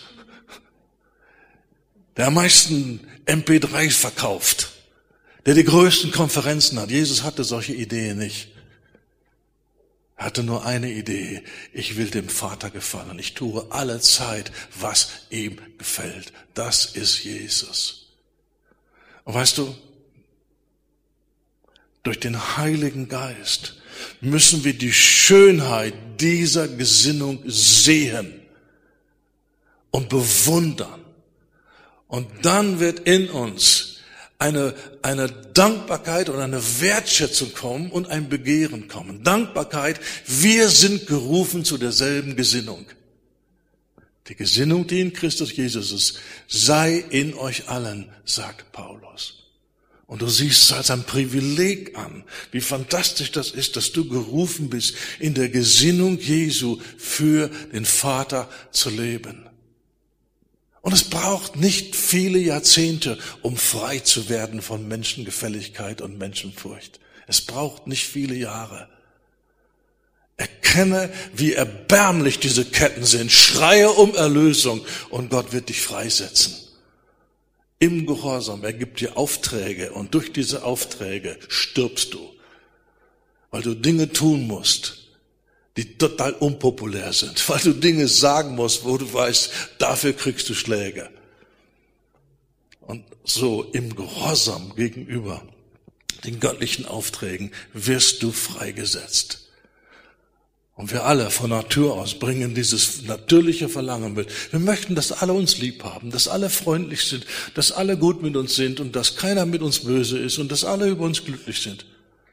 Speaker 1: der am meisten M P drei verkauft, der die größten Konferenzen hat. Jesus hatte solche Ideen nicht. Er hatte nur eine Idee. Ich will dem Vater gefallen. Ich tue alle Zeit, was ihm gefällt. Das ist Jesus. Und weißt du, durch den Heiligen Geist müssen wir die Schönheit dieser Gesinnung sehen und bewundern. Und dann wird in uns eine, eine Dankbarkeit und eine Wertschätzung kommen und ein Begehren kommen. Dankbarkeit, wir sind gerufen zu derselben Gesinnung. Die Gesinnung, die in Christus Jesus ist, sei in euch allen, sagt Paulus. Und du siehst es als ein Privileg an, wie fantastisch das ist, dass du gerufen bist, in der Gesinnung Jesu für den Vater zu leben. Und es braucht nicht viele Jahrzehnte, um frei zu werden von Menschengefälligkeit und Menschenfurcht. Es braucht nicht viele Jahre. Erkenne, wie erbärmlich diese Ketten sind. Schreie um Erlösung und Gott wird dich freisetzen. Im Gehorsam, er gibt dir Aufträge und durch diese Aufträge stirbst du, weil du Dinge tun musst, die total unpopulär sind, weil du Dinge sagen musst, wo du weißt, dafür kriegst du Schläge. Und so im Gehorsam gegenüber den göttlichen Aufträgen wirst du freigesetzt. Und wir alle von Natur aus bringen dieses natürliche Verlangen mit. Wir möchten, dass alle uns lieb haben, dass alle freundlich sind, dass alle gut mit uns sind und dass keiner mit uns böse ist und dass alle über uns glücklich sind.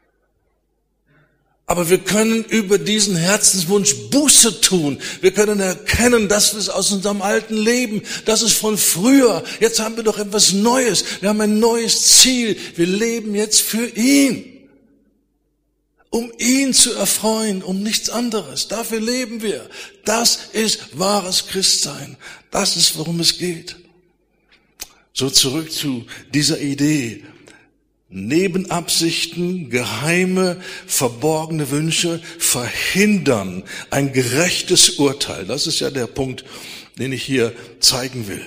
Speaker 1: Aber wir können über diesen Herzenswunsch Buße tun. Wir können erkennen, das ist aus unserem alten Leben, das ist von früher. Jetzt haben wir doch etwas Neues. Wir haben ein neues Ziel. Wir leben jetzt für ihn. um ihn zu erfreuen, um nichts anderes. Dafür leben wir. Das ist wahres Christsein. Das ist, worum es geht. So zurück zu dieser Idee. Nebenabsichten, geheime, verborgene Wünsche verhindern ein gerechtes Urteil. Das ist ja der Punkt, den ich hier zeigen will.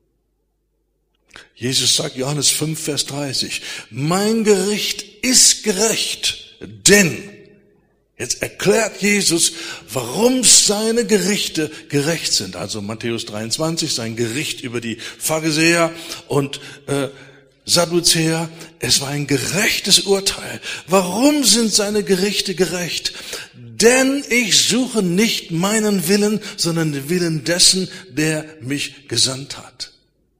Speaker 1: Jesus sagt, Johannes fünf, Vers dreißig, mein Gericht ist gerecht, denn, jetzt erklärt Jesus, warum seine Gerichte gerecht sind. Also Matthäus dreiundzwanzig, sein Gericht über die Pharisäer und äh, Sadduzäer, es war ein gerechtes Urteil. Warum sind seine Gerichte gerecht? Denn ich suche nicht meinen Willen, sondern den Willen dessen, der mich gesandt hat.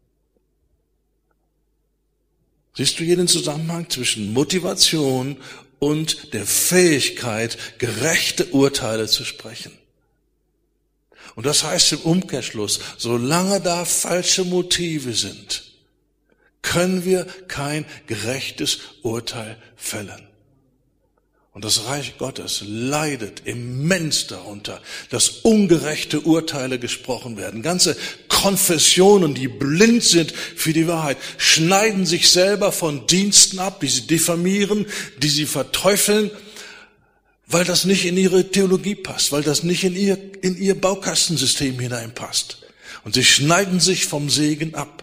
Speaker 1: Siehst du hier den Zusammenhang zwischen Motivation und der Fähigkeit, gerechte Urteile zu sprechen? Und das heißt im Umkehrschluss, solange da falsche Motive sind, können wir kein gerechtes Urteil fällen. Und das Reich Gottes leidet immens darunter, dass ungerechte Urteile gesprochen werden. Ganze Konfessionen, die blind sind für die Wahrheit, schneiden sich selber von Diensten ab, die sie diffamieren, die sie verteufeln, weil das nicht in ihre Theologie passt, weil das nicht in ihr, in ihr Baukastensystem hineinpasst. Und sie schneiden sich vom Segen ab.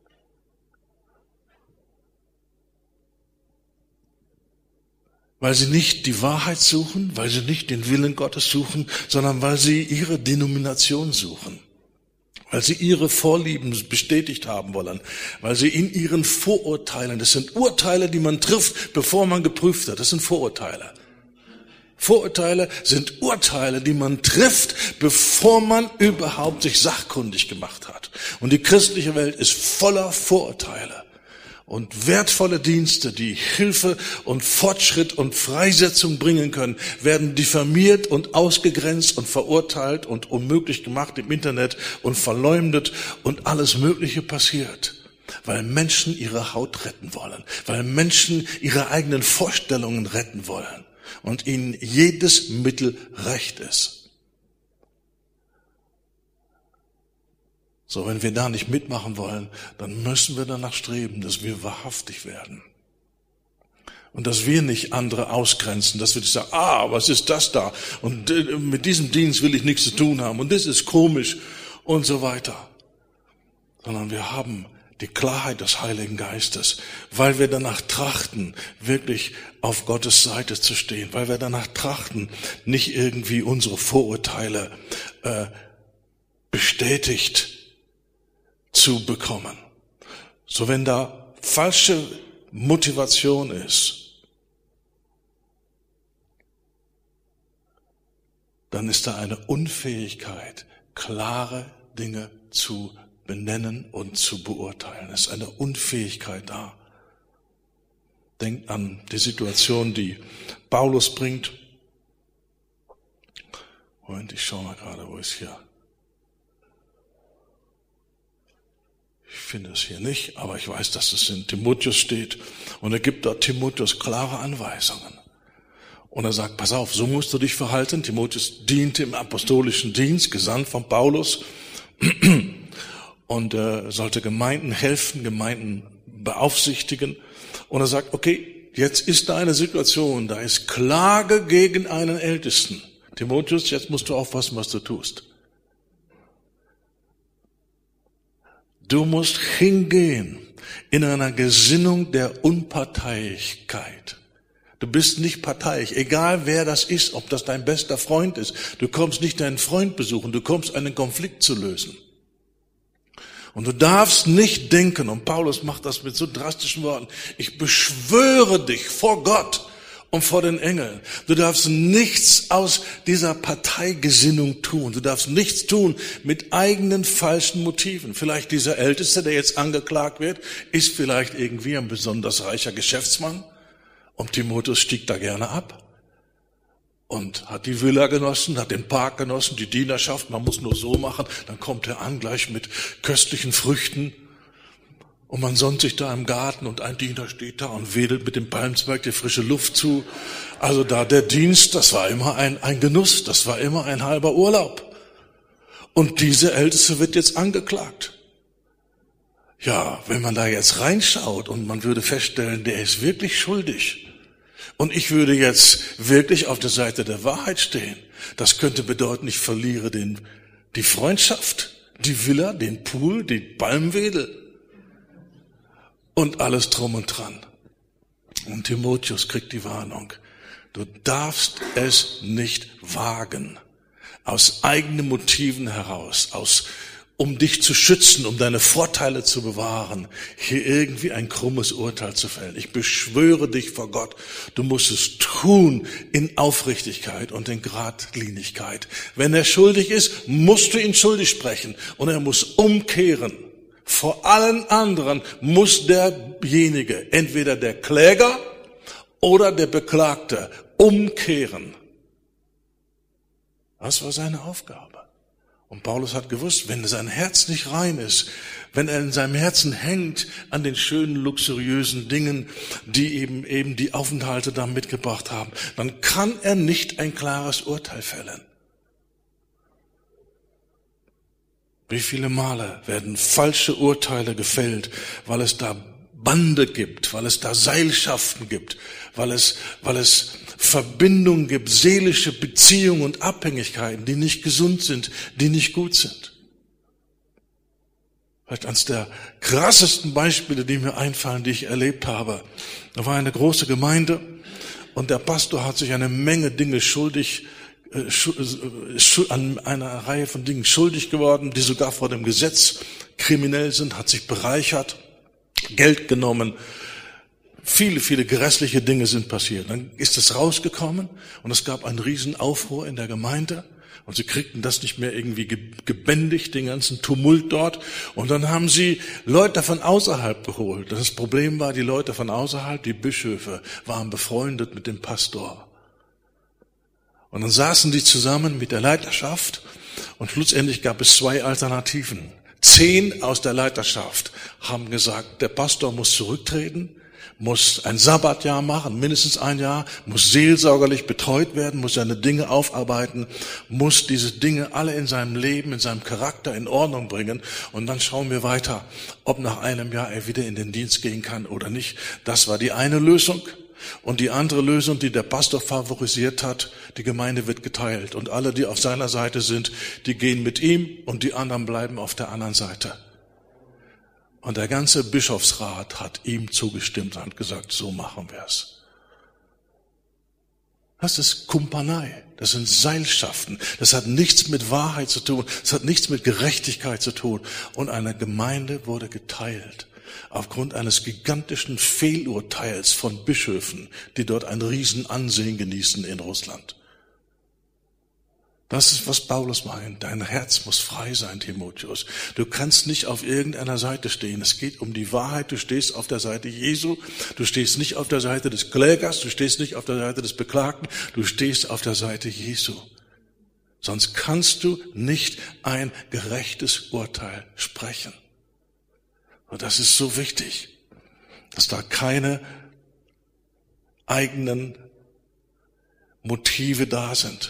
Speaker 1: Weil sie nicht die Wahrheit suchen, weil sie nicht den Willen Gottes suchen, sondern weil sie ihre Denomination suchen. Weil sie ihre Vorlieben bestätigt haben wollen. Weil sie in ihren Vorurteilen, das sind Urteile, die man trifft, bevor man geprüft hat. Das sind Vorurteile. Vorurteile sind Urteile, die man trifft, bevor man überhaupt sich sachkundig gemacht hat. Und die christliche Welt ist voller Vorurteile. Und wertvolle Dienste, die Hilfe und Fortschritt und Freisetzung bringen können, werden diffamiert und ausgegrenzt und verurteilt und unmöglich gemacht im Internet und verleumdet und alles Mögliche passiert, weil Menschen ihre Haut retten wollen, weil Menschen ihre eigenen Vorstellungen retten wollen und ihnen jedes Mittel recht ist. So, wenn wir da nicht mitmachen wollen, dann müssen wir danach streben, dass wir wahrhaftig werden. Und dass wir nicht andere ausgrenzen, dass wir nicht sagen, ah, was ist das da? Und mit diesem Dienst will ich nichts zu tun haben und das ist komisch und so weiter. Sondern wir haben die Klarheit des Heiligen Geistes, weil wir danach trachten, wirklich auf Gottes Seite zu stehen, weil wir danach trachten, nicht irgendwie unsere Vorurteile äh, bestätigt zu bekommen. So, wenn da falsche Motivation ist, dann ist da eine Unfähigkeit, klare Dinge zu benennen und zu beurteilen. Es ist eine Unfähigkeit da. Denkt an die Situation, die Paulus bringt. Moment, ich schaue mal gerade, wo ist hier. Ich finde es hier nicht, aber ich weiß, dass es in Timotheus steht. Und er gibt dort Timotheus klare Anweisungen. Und er sagt, pass auf, so musst du dich verhalten. Timotheus diente im apostolischen Dienst, gesandt von Paulus. Und er sollte Gemeinden helfen, Gemeinden beaufsichtigen. Und er sagt, okay, jetzt ist da eine Situation, da ist Klage gegen einen Ältesten. Timotheus, jetzt musst du aufpassen, was du tust. Du musst hingehen in einer Gesinnung der Unparteilichkeit. Du bist nicht parteiisch, egal wer das ist, ob das dein bester Freund ist. Du kommst nicht deinen Freund besuchen, du kommst einen Konflikt zu lösen. Und du darfst nicht denken, und Paulus macht das mit so drastischen Worten, ich beschwöre dich vor Gott und vor den Engeln. Du darfst nichts aus dieser Parteigesinnung tun. Du darfst nichts tun mit eigenen falschen Motiven. Vielleicht dieser Älteste, der jetzt angeklagt wird, ist vielleicht irgendwie ein besonders reicher Geschäftsmann. Und Timotheus stieg da gerne ab. Und hat die Villa genossen, hat den Park genossen, die Dienerschaft. Man muss nur so machen, dann kommt er an gleich mit köstlichen Früchten Und man sonnt sich da im Garten und ein Diener steht da und wedelt mit dem Palmzweig die frische Luft zu. Also da der Dienst, das war immer ein, ein Genuss, das war immer ein halber Urlaub. Und diese Älteste wird jetzt angeklagt. Ja, wenn man da jetzt reinschaut und man würde feststellen, der ist wirklich schuldig. Und ich würde jetzt wirklich auf der Seite der Wahrheit stehen. Das könnte bedeuten, ich verliere den, die Freundschaft, die Villa, den Pool, die Palmwedel und alles drum und dran. Und Timotheus kriegt die Warnung. Du darfst es nicht wagen, aus eigenen Motiven heraus, aus um dich zu schützen, um deine Vorteile zu bewahren, hier irgendwie ein krummes Urteil zu fällen. Ich beschwöre dich vor Gott, du musst es tun in Aufrichtigkeit und in Geradlinigkeit. Wenn er schuldig ist, musst du ihn schuldig sprechen und er muss umkehren. Vor allen anderen muss derjenige, entweder der Kläger oder der Beklagte, umkehren. Das war seine Aufgabe. Und Paulus hat gewusst, wenn sein Herz nicht rein ist, wenn er in seinem Herzen hängt an den schönen, luxuriösen Dingen, die eben eben die Aufenthalte da mitgebracht haben, dann kann er nicht ein klares Urteil fällen. Wie viele Male werden falsche Urteile gefällt, weil es da Bande gibt, weil es da Seilschaften gibt, weil es, weil es Verbindungen gibt, seelische Beziehungen und Abhängigkeiten, die nicht gesund sind, die nicht gut sind. Vielleicht eines der krassesten Beispiele, die mir einfallen, die ich erlebt habe. Da war eine große Gemeinde und der Pastor hat sich eine Menge Dinge schuldig, äh, schu- an einer Reihe von Dingen schuldig geworden, die sogar vor dem Gesetz kriminell sind, hat sich bereichert, Geld genommen. Viele, viele grässliche Dinge sind passiert. Dann ist es rausgekommen und es gab einen riesen Aufruhr in der Gemeinde und sie kriegten das nicht mehr irgendwie gebändigt, den ganzen Tumult dort. Und dann haben sie Leute von außerhalb geholt. Das Problem war, die Leute von außerhalb, die Bischöfe, waren befreundet mit dem Pastor. Und dann saßen die zusammen mit der Leiterschaft und schlussendlich gab es zwei Alternativen. Zehn aus der Leiterschaft haben gesagt, der Pastor muss zurücktreten, muss ein Sabbatjahr machen, mindestens ein Jahr, muss seelsorgerlich betreut werden, muss seine Dinge aufarbeiten, muss diese Dinge alle in seinem Leben, in seinem Charakter in Ordnung bringen. Und dann schauen wir weiter, ob nach einem Jahr er wieder in den Dienst gehen kann oder nicht. Das war die eine Lösung. Und die andere Lösung, die der Pastor favorisiert hat, die Gemeinde wird geteilt. Und alle, die auf seiner Seite sind, die gehen mit ihm und die anderen bleiben auf der anderen Seite. Und der ganze Bischofsrat hat ihm zugestimmt und hat gesagt, so machen wir es. Das ist Kumpanei, das sind Seilschaften, das hat nichts mit Wahrheit zu tun, das hat nichts mit Gerechtigkeit zu tun. Und eine Gemeinde wurde geteilt aufgrund eines gigantischen Fehlurteils von Bischöfen, die dort ein Riesenansehen genießen in Russland. Das ist, was Paulus meint. Dein Herz muss frei sein, Timotheus. Du kannst nicht auf irgendeiner Seite stehen. Es geht um die Wahrheit. Du stehst auf der Seite Jesu. Du stehst nicht auf der Seite des Klägers. Du stehst nicht auf der Seite des Beklagten. Du stehst auf der Seite Jesu. Sonst kannst du nicht ein gerechtes Urteil sprechen. Und das ist so wichtig, dass da keine eigenen Motive da sind.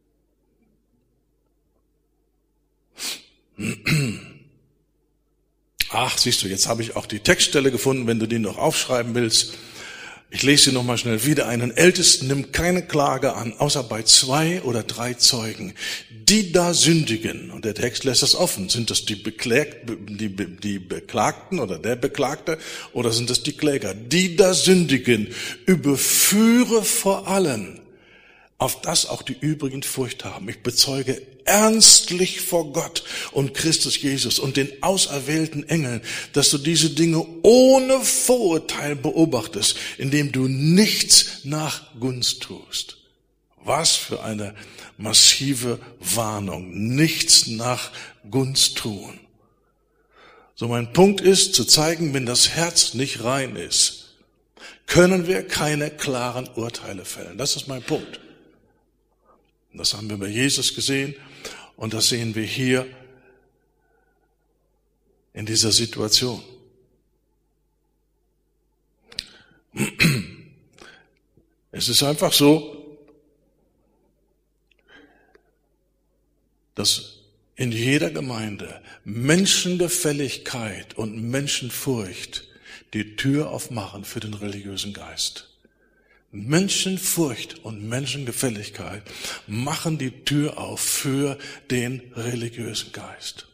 Speaker 1: Ach, siehst du, jetzt habe ich auch die Textstelle gefunden, wenn du die noch aufschreiben willst. Ich lese sie nochmal schnell wieder. Einen Ältesten nimmt keine Klage an, außer bei zwei oder drei Zeugen, die da sündigen. Und der Text lässt das offen. Sind das die, Bekläg, die, die Beklagten oder der Beklagte oder sind das die Kläger? Die da sündigen, überführe vor allen, auf das auch die übrigen Furcht haben. Ich bezeuge ernstlich vor Gott und Christus Jesus und den auserwählten Engeln, dass du diese Dinge ohne Vorurteil beobachtest, indem du nichts nach Gunst tust. Was für eine massive Warnung. Nichts nach Gunst tun. So, mein Punkt ist, zu zeigen, wenn das Herz nicht rein ist, können wir keine klaren Urteile fällen. Das ist mein Punkt. Das haben wir bei Jesus gesehen und das sehen wir hier in dieser Situation. Es ist einfach so, dass in jeder Gemeinde Menschengefälligkeit und Menschenfurcht die Tür aufmachen für den religiösen Geist. Menschenfurcht und Menschengefälligkeit machen die Tür auf für den religiösen Geist.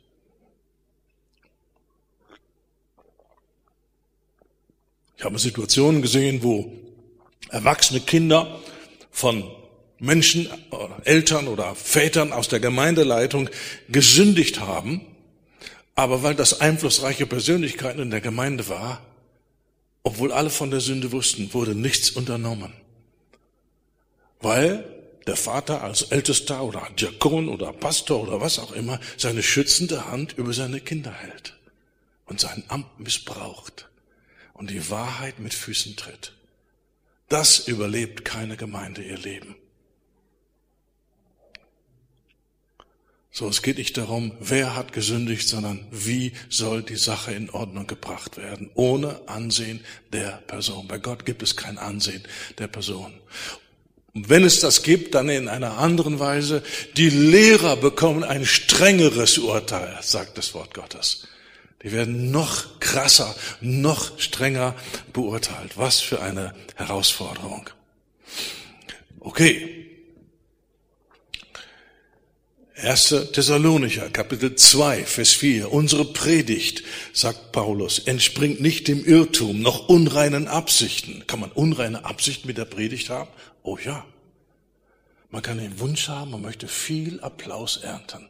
Speaker 1: Ich habe Situationen gesehen, wo erwachsene Kinder von Menschen, oder Eltern oder Vätern aus der Gemeindeleitung gesündigt haben, aber weil das einflussreiche Persönlichkeiten in der Gemeinde war, obwohl alle von der Sünde wussten, wurde nichts unternommen. Weil der Vater als Ältester oder Diakon oder Pastor oder was auch immer seine schützende Hand über seine Kinder hält und sein Amt missbraucht und die Wahrheit mit Füßen tritt. Das überlebt keine Gemeinde ihr Leben. So, es geht nicht darum, wer hat gesündigt, sondern wie soll die Sache in Ordnung gebracht werden, ohne Ansehen der Person. Bei Gott gibt es kein Ansehen der Person. Und wenn es das gibt, dann in einer anderen Weise. Die Lehrer bekommen ein strengeres Urteil, sagt das Wort Gottes. Die werden noch krasser, noch strenger beurteilt. Was für eine Herausforderung. Okay. erster Thessalonicher, Kapitel zwei, Vers vier. Unsere Predigt, sagt Paulus, entspringt nicht dem Irrtum, noch unreinen Absichten. Kann man unreine Absichten mit der Predigt haben? Oh ja. Man kann den Wunsch haben, man möchte viel Applaus ernten.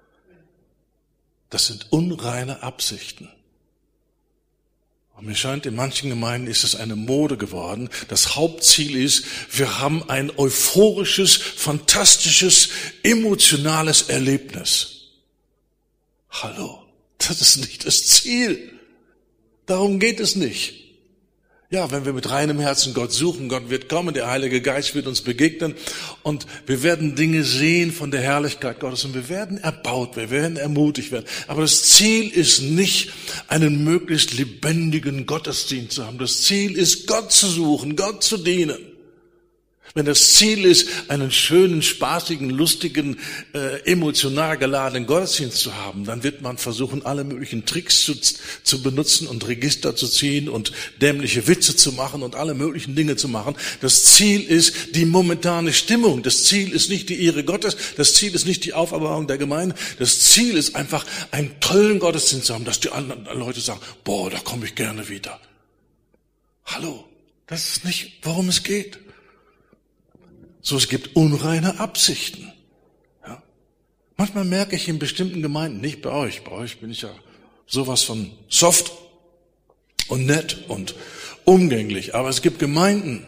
Speaker 1: Das sind unreine Absichten. Und mir scheint, in manchen Gemeinden ist es eine Mode geworden. Das Hauptziel ist, wir haben ein euphorisches, fantastisches, emotionales Erlebnis. Hallo, das ist nicht das Ziel. Darum geht es nicht. Ja, wenn wir mit reinem Herzen Gott suchen, Gott wird kommen, der Heilige Geist wird uns begegnen und wir werden Dinge sehen von der Herrlichkeit Gottes und wir werden erbaut, wir werden ermutigt werden. Aber das Ziel ist nicht, einen möglichst lebendigen Gottesdienst zu haben. Das Ziel ist, Gott zu suchen, Gott zu dienen. Wenn das Ziel ist, einen schönen, spaßigen, lustigen, äh, emotional geladenen Gottesdienst zu haben, dann wird man versuchen, alle möglichen Tricks zu, zu benutzen und Register zu ziehen und dämliche Witze zu machen und alle möglichen Dinge zu machen. Das Ziel ist die momentane Stimmung. Das Ziel ist nicht die Ehre Gottes. Das Ziel ist nicht die Auferbauung der Gemeinde. Das Ziel ist einfach, einen tollen Gottesdienst zu haben, dass die anderen Leute sagen, boah, da komme ich gerne wieder. Hallo, das ist nicht, worum es geht. So, es gibt unreine Absichten. Ja. Manchmal merke ich in bestimmten Gemeinden, nicht bei euch, bei euch bin ich ja sowas von soft und nett und umgänglich, aber es gibt Gemeinden.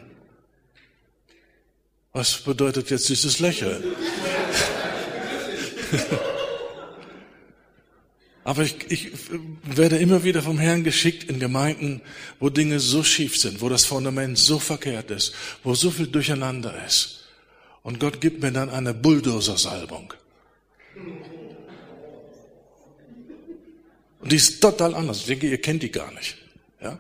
Speaker 1: Was bedeutet jetzt dieses Lächeln? Aber ich, ich werde immer wieder vom Herrn geschickt in Gemeinden, wo Dinge so schief sind, wo das Fundament so verkehrt ist, wo so viel Durcheinander ist. Und Gott gibt mir dann eine Bulldozer-Salbung. Und die ist total anders. Ich denke, ihr kennt die gar nicht. Ja?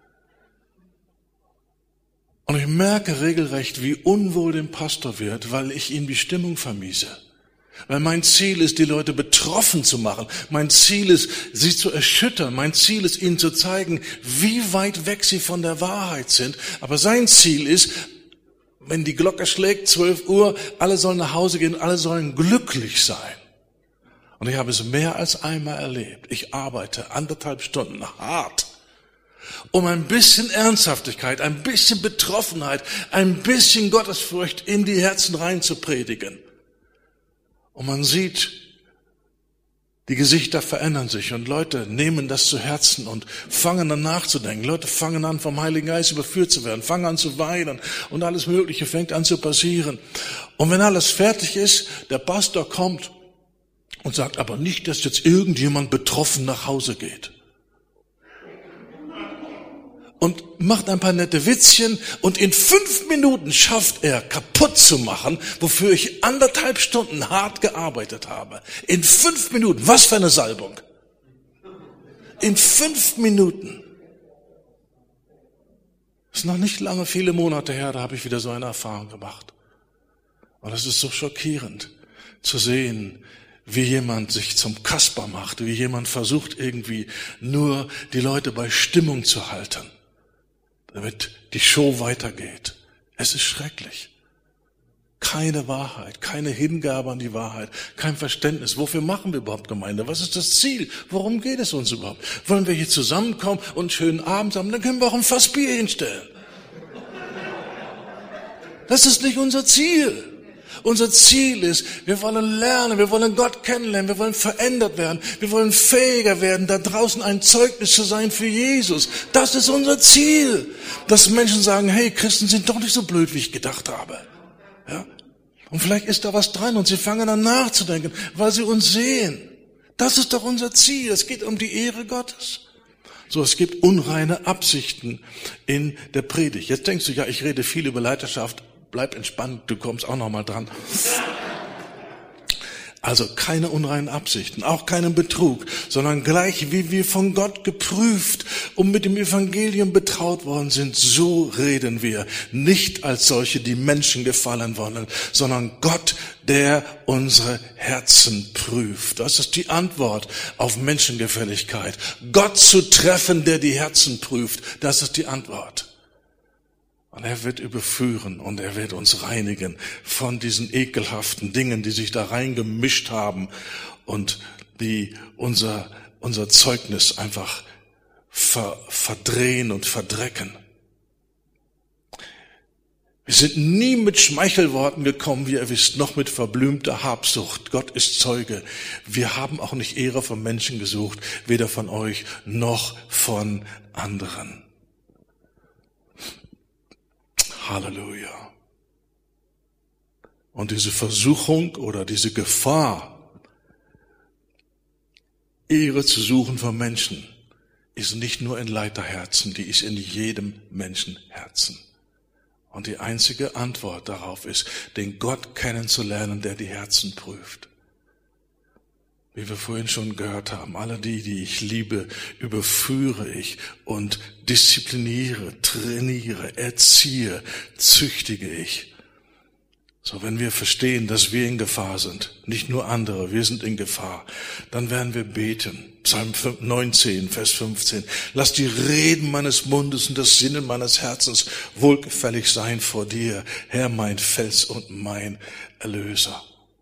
Speaker 1: Und ich merke regelrecht, wie unwohl dem Pastor wird, weil ich ihm die Stimmung vermiese. Weil mein Ziel ist, die Leute betroffen zu machen. Mein Ziel ist, sie zu erschüttern. Mein Ziel ist, ihnen zu zeigen, wie weit weg sie von der Wahrheit sind. Aber sein Ziel ist, wenn die Glocke schlägt, zwölf Uhr, alle sollen nach Hause gehen, alle sollen glücklich sein. Und ich habe es mehr als einmal erlebt. Ich arbeite anderthalb Stunden hart, um ein bisschen Ernsthaftigkeit, ein bisschen Betroffenheit, ein bisschen Gottesfurcht in die Herzen rein zu predigen. Und man sieht, die Gesichter verändern sich und Leute nehmen das zu Herzen und fangen an nachzudenken. Leute fangen an, vom Heiligen Geist überführt zu werden, fangen an zu weinen und alles Mögliche fängt an zu passieren. Und wenn alles fertig ist, der Pastor kommt und sagt aber nicht, dass jetzt irgendjemand betroffen nach Hause geht. Und macht ein paar nette Witzchen und in fünf Minuten schafft er kaputt zu machen, wofür ich anderthalb Stunden hart gearbeitet habe. In fünf Minuten. Was für eine Salbung. In fünf Minuten. Das ist noch nicht lange, viele Monate her, da habe ich wieder so eine Erfahrung gemacht. Und es ist so schockierend zu sehen, wie jemand sich zum Kasper macht, wie jemand versucht irgendwie nur die Leute bei Stimmung zu halten, damit die Show weitergeht. Es ist schrecklich. Keine Wahrheit, keine Hingabe an die Wahrheit, kein Verständnis. Wofür machen wir überhaupt Gemeinde? Was ist das Ziel? Worum geht es uns überhaupt? Wollen wir hier zusammenkommen und einen schönen Abend haben? Dann können wir auch ein Fass Bier hinstellen. Das ist nicht unser Ziel. Unser Ziel ist, wir wollen lernen, wir wollen Gott kennenlernen, wir wollen verändert werden, wir wollen fähiger werden, da draußen ein Zeugnis zu sein für Jesus. Das ist unser Ziel. Dass Menschen sagen, hey, Christen sind doch nicht so blöd, wie ich gedacht habe. Ja? Und vielleicht ist da was dran und sie fangen an nachzudenken, weil sie uns sehen. Das ist doch unser Ziel. Es geht um die Ehre Gottes. So, es gibt unreine Absichten in der Predigt. Jetzt denkst du, ja, ich rede viel über Leiterschaft. Bleib entspannt, du kommst auch noch mal dran. Also keine unreinen Absichten, auch keinen Betrug, sondern gleich wie wir von Gott geprüft und mit dem Evangelium betraut worden sind, so reden wir. Nicht als solche, die Menschen gefallen wollen, sondern Gott, der unsere Herzen prüft. Das ist die Antwort auf Menschengefälligkeit. Gott zu treffen, der die Herzen prüft, das ist die Antwort. Und er wird überführen und er wird uns reinigen von diesen ekelhaften Dingen, die sich da reingemischt haben und die unser, unser Zeugnis einfach ver, verdrehen und verdrecken. Wir sind nie mit Schmeichelworten gekommen, wie ihr wisst, noch mit verblümter Habsucht. Gott ist Zeuge. Wir haben auch nicht Ehre von Menschen gesucht, weder von euch noch von anderen. Halleluja. Und diese Versuchung oder diese Gefahr, Ehre zu suchen von Menschen, ist nicht nur in Leiterherzen, die ist in jedem Menschenherzen. Und die einzige Antwort darauf ist, den Gott kennenzulernen, der die Herzen prüft. Wie wir vorhin schon gehört haben, alle die, die ich liebe, überführe ich und diszipliniere, trainiere, erziehe, züchtige ich. So, wenn wir verstehen, dass wir in Gefahr sind, nicht nur andere, wir sind in Gefahr, dann werden wir beten. Psalm neunzehn, Vers fünfzehn. Lass die Reden meines Mundes und das Sinnen meines Herzens wohlgefällig sein vor dir, Herr, mein Fels und mein Erlöser.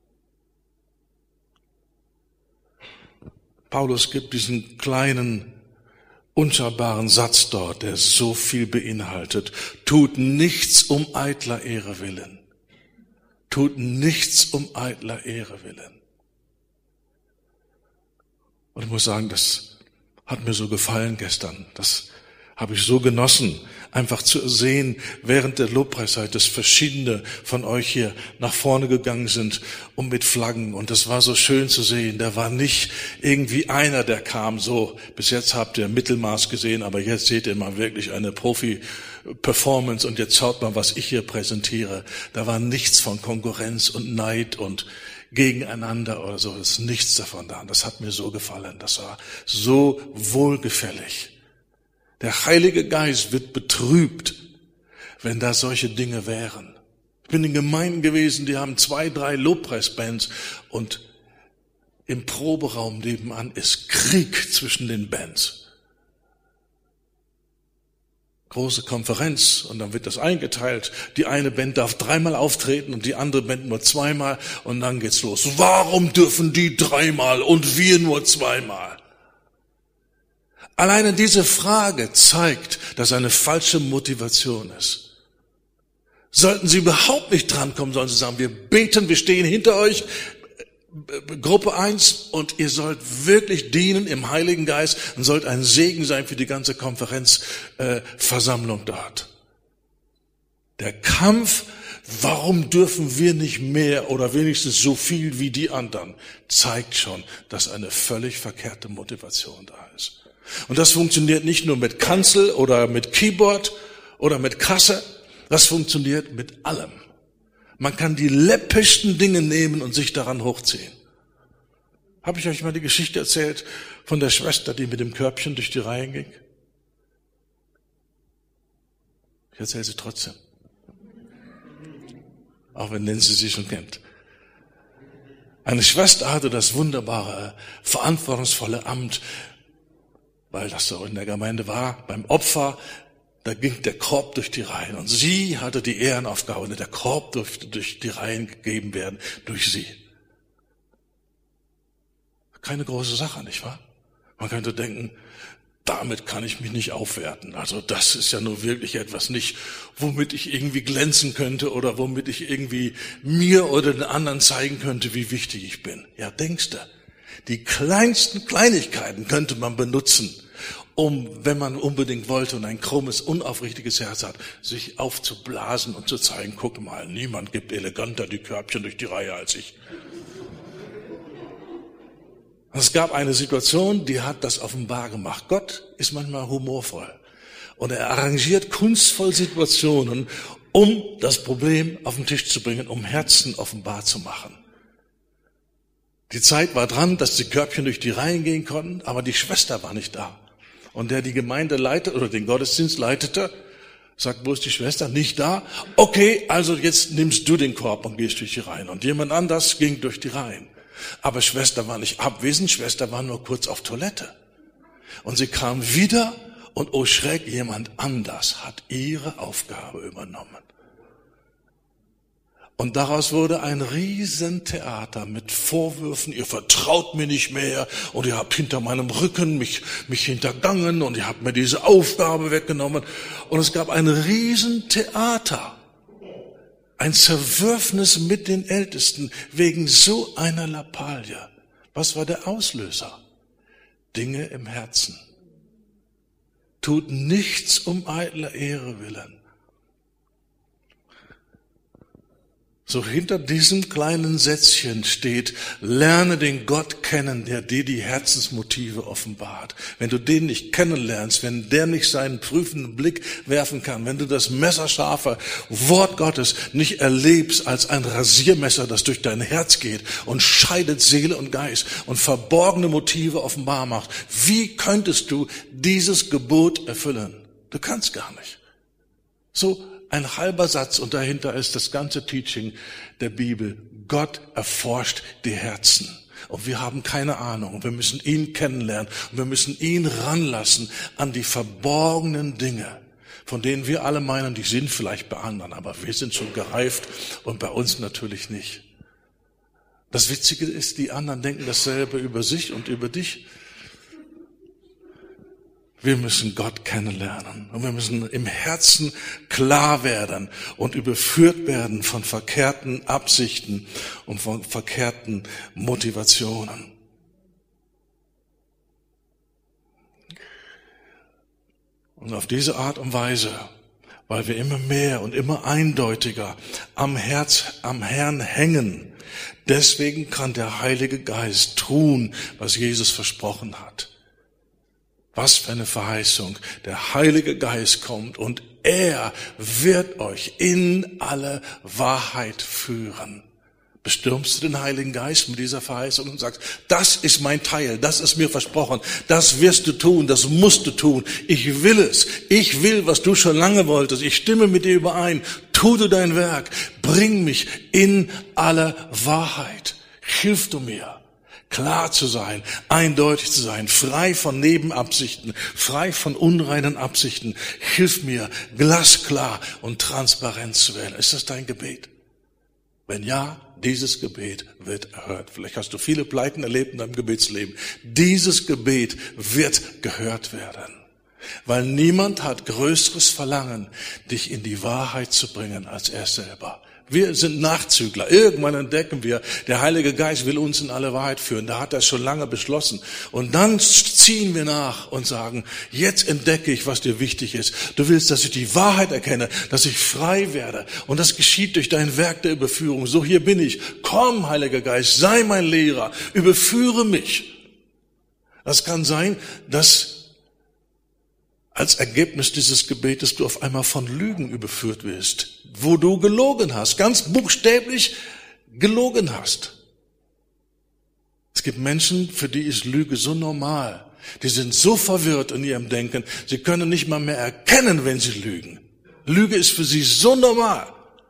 Speaker 1: Paulus gibt diesen kleinen, unschaubaren Satz dort, der so viel beinhaltet. Tut nichts um eitler Ehre willen. Tut nichts um eitler Ehre willen. Und ich muss sagen, das hat mir so gefallen gestern. Das habe ich so genossen, einfach zu sehen, während der Lobpreiszeit, dass verschiedene von euch hier nach vorne gegangen sind und mit Flaggen. Und das war so schön zu sehen. Da war nicht irgendwie einer, der kam so. Bis jetzt habt ihr Mittelmaß gesehen, aber jetzt seht ihr mal wirklich eine Profi-Performance. Und jetzt schaut mal, was ich hier präsentiere. Da war nichts von Konkurrenz und Neid und gegeneinander oder so. Das ist nichts davon da. Und das hat mir so gefallen. Das war so wohlgefällig. Der Heilige Geist wird betrübt, wenn da solche Dinge wären. Ich bin in Gemeinden gewesen, die haben zwei, drei Lobpreisbands und im Proberaum nebenan ist Krieg zwischen den Bands. Große Konferenz und dann wird das eingeteilt. Die eine Band darf dreimal auftreten und die andere Band nur zweimal und dann geht's los. Warum dürfen die dreimal und wir nur zweimal? Alleine diese Frage zeigt, dass eine falsche Motivation ist. Sollten Sie überhaupt nicht drankommen, sollen Sie sagen, wir beten, wir stehen hinter euch, Gruppe eins, und ihr sollt wirklich dienen im Heiligen Geist und sollt ein Segen sein für die ganze Konferenzversammlung äh, dort. Der Kampf, warum dürfen wir nicht mehr oder wenigstens so viel wie die anderen, zeigt schon, dass eine völlig verkehrte Motivation da ist. Und das funktioniert nicht nur mit Kanzel oder mit Keyboard oder mit Kasse, das funktioniert mit allem. Man kann die läppischsten Dinge nehmen und sich daran hochziehen. Habe ich euch mal die Geschichte erzählt von der Schwester, die mit dem Körbchen durch die Reihen ging? Ich erzähle sie trotzdem. Auch wenn Nancy sie schon kennt. Eine Schwester hatte das wunderbare, verantwortungsvolle Amt, weil das so in der Gemeinde war, beim Opfer, da ging der Korb durch die Reihen. Und sie hatte die Ehrenaufgabe, der Korb durfte durch die Reihen gegeben werden, durch sie. Keine große Sache, nicht wahr? Man könnte denken, damit kann ich mich nicht aufwerten. Also das ist ja nur wirklich etwas nicht, womit ich irgendwie glänzen könnte oder womit ich irgendwie mir oder den anderen zeigen könnte, wie wichtig ich bin. Ja, denkst du, die kleinsten Kleinigkeiten könnte man benutzen, um, wenn man unbedingt wollte und ein krummes, unaufrichtiges Herz hat, sich aufzublasen und zu zeigen, guck mal, niemand gibt eleganter die Körbchen durch die Reihe als ich. Es gab eine Situation, die hat das offenbar gemacht. Gott ist manchmal humorvoll und er arrangiert kunstvoll Situationen, um das Problem auf den Tisch zu bringen, um Herzen offenbar zu machen. Die Zeit war dran, dass die Körbchen durch die Reihen gehen konnten, aber die Schwester war nicht da. Und der die Gemeinde leitete oder den Gottesdienst leitete, sagt, wo ist die Schwester? Nicht da. Okay, also jetzt nimmst du den Korb und gehst durch die Reihen. Und jemand anders ging durch die Reihen. Aber Schwester war nicht abwesend, Schwester war nur kurz auf Toilette. Und sie kam wieder und oh Schreck, jemand anders hat ihre Aufgabe übernommen. Und daraus wurde ein Riesentheater mit Vorwürfen, ihr vertraut mir nicht mehr und ihr habt hinter meinem Rücken mich, mich hintergangen und ihr habt mir diese Aufgabe weggenommen. Und es gab ein Riesentheater. Ein Zerwürfnis mit den Ältesten wegen so einer Lappalie. Was war der Auslöser? Dinge im Herzen. Tut nichts um eitler Ehre willen. So hinter diesem kleinen Sätzchen steht, lerne den Gott kennen, der dir die Herzensmotive offenbart. Wenn du den nicht kennenlernst, wenn der nicht seinen prüfenden Blick werfen kann, wenn du das messerscharfe Wort Gottes nicht erlebst als ein Rasiermesser, das durch dein Herz geht und scheidet Seele und Geist und verborgene Motive offenbar macht, wie könntest du dieses Gebot erfüllen? Du kannst gar nicht. So ein halber Satz und dahinter ist das ganze Teaching der Bibel. Gott erforscht die Herzen. Und wir haben keine Ahnung. Wir müssen ihn kennenlernen. Und wir müssen ihn ranlassen an die verborgenen Dinge, von denen wir alle meinen, die sind vielleicht bei anderen. Aber wir sind schon gereift und bei uns natürlich nicht. Das Witzige ist, die anderen denken dasselbe über sich und über dich. Wir müssen Gott kennenlernen und wir müssen im Herzen klar werden und überführt werden von verkehrten Absichten und von verkehrten Motivationen. Und auf diese Art und Weise, weil wir immer mehr und immer eindeutiger am Herz, am Herrn hängen, deswegen kann der Heilige Geist tun, was Jesus versprochen hat. Was für eine Verheißung. Der Heilige Geist kommt und er wird euch in alle Wahrheit führen. Bestürmst du den Heiligen Geist mit dieser Verheißung und sagst, das ist mein Teil, das ist mir versprochen, das wirst du tun, das musst du tun. Ich will es. Ich will, was du schon lange wolltest. Ich stimme mit dir überein. Tu du dein Werk. Bring mich in alle Wahrheit. Hilf du mir. Klar zu sein, eindeutig zu sein, frei von Nebenabsichten, frei von unreinen Absichten. Hilf mir, glasklar und transparent zu werden. Ist das dein Gebet? Wenn ja, dieses Gebet wird erhört. Vielleicht hast du viele Pleiten erlebt in deinem Gebetsleben. Dieses Gebet wird gehört werden. Weil niemand hat größeres Verlangen, dich in die Wahrheit zu bringen, als er selber. Wir sind Nachzügler. Irgendwann entdecken wir, der Heilige Geist will uns in alle Wahrheit führen. Da hat er es schon lange beschlossen. Und dann ziehen wir nach und sagen, jetzt entdecke ich, was dir wichtig ist. Du willst, dass ich die Wahrheit erkenne, dass ich frei werde. Und das geschieht durch dein Werk der Überführung. So, hier bin ich. Komm, Heiliger Geist, sei mein Lehrer. Überführe mich. Das kann sein, dass als Ergebnis dieses Gebetes du auf einmal von Lügen überführt wirst, wo du gelogen hast, ganz buchstäblich gelogen hast. Es gibt Menschen, für die ist Lüge so normal. Die sind so verwirrt in ihrem Denken, sie können nicht mal mehr erkennen, wenn sie lügen. Lüge ist für sie so normal.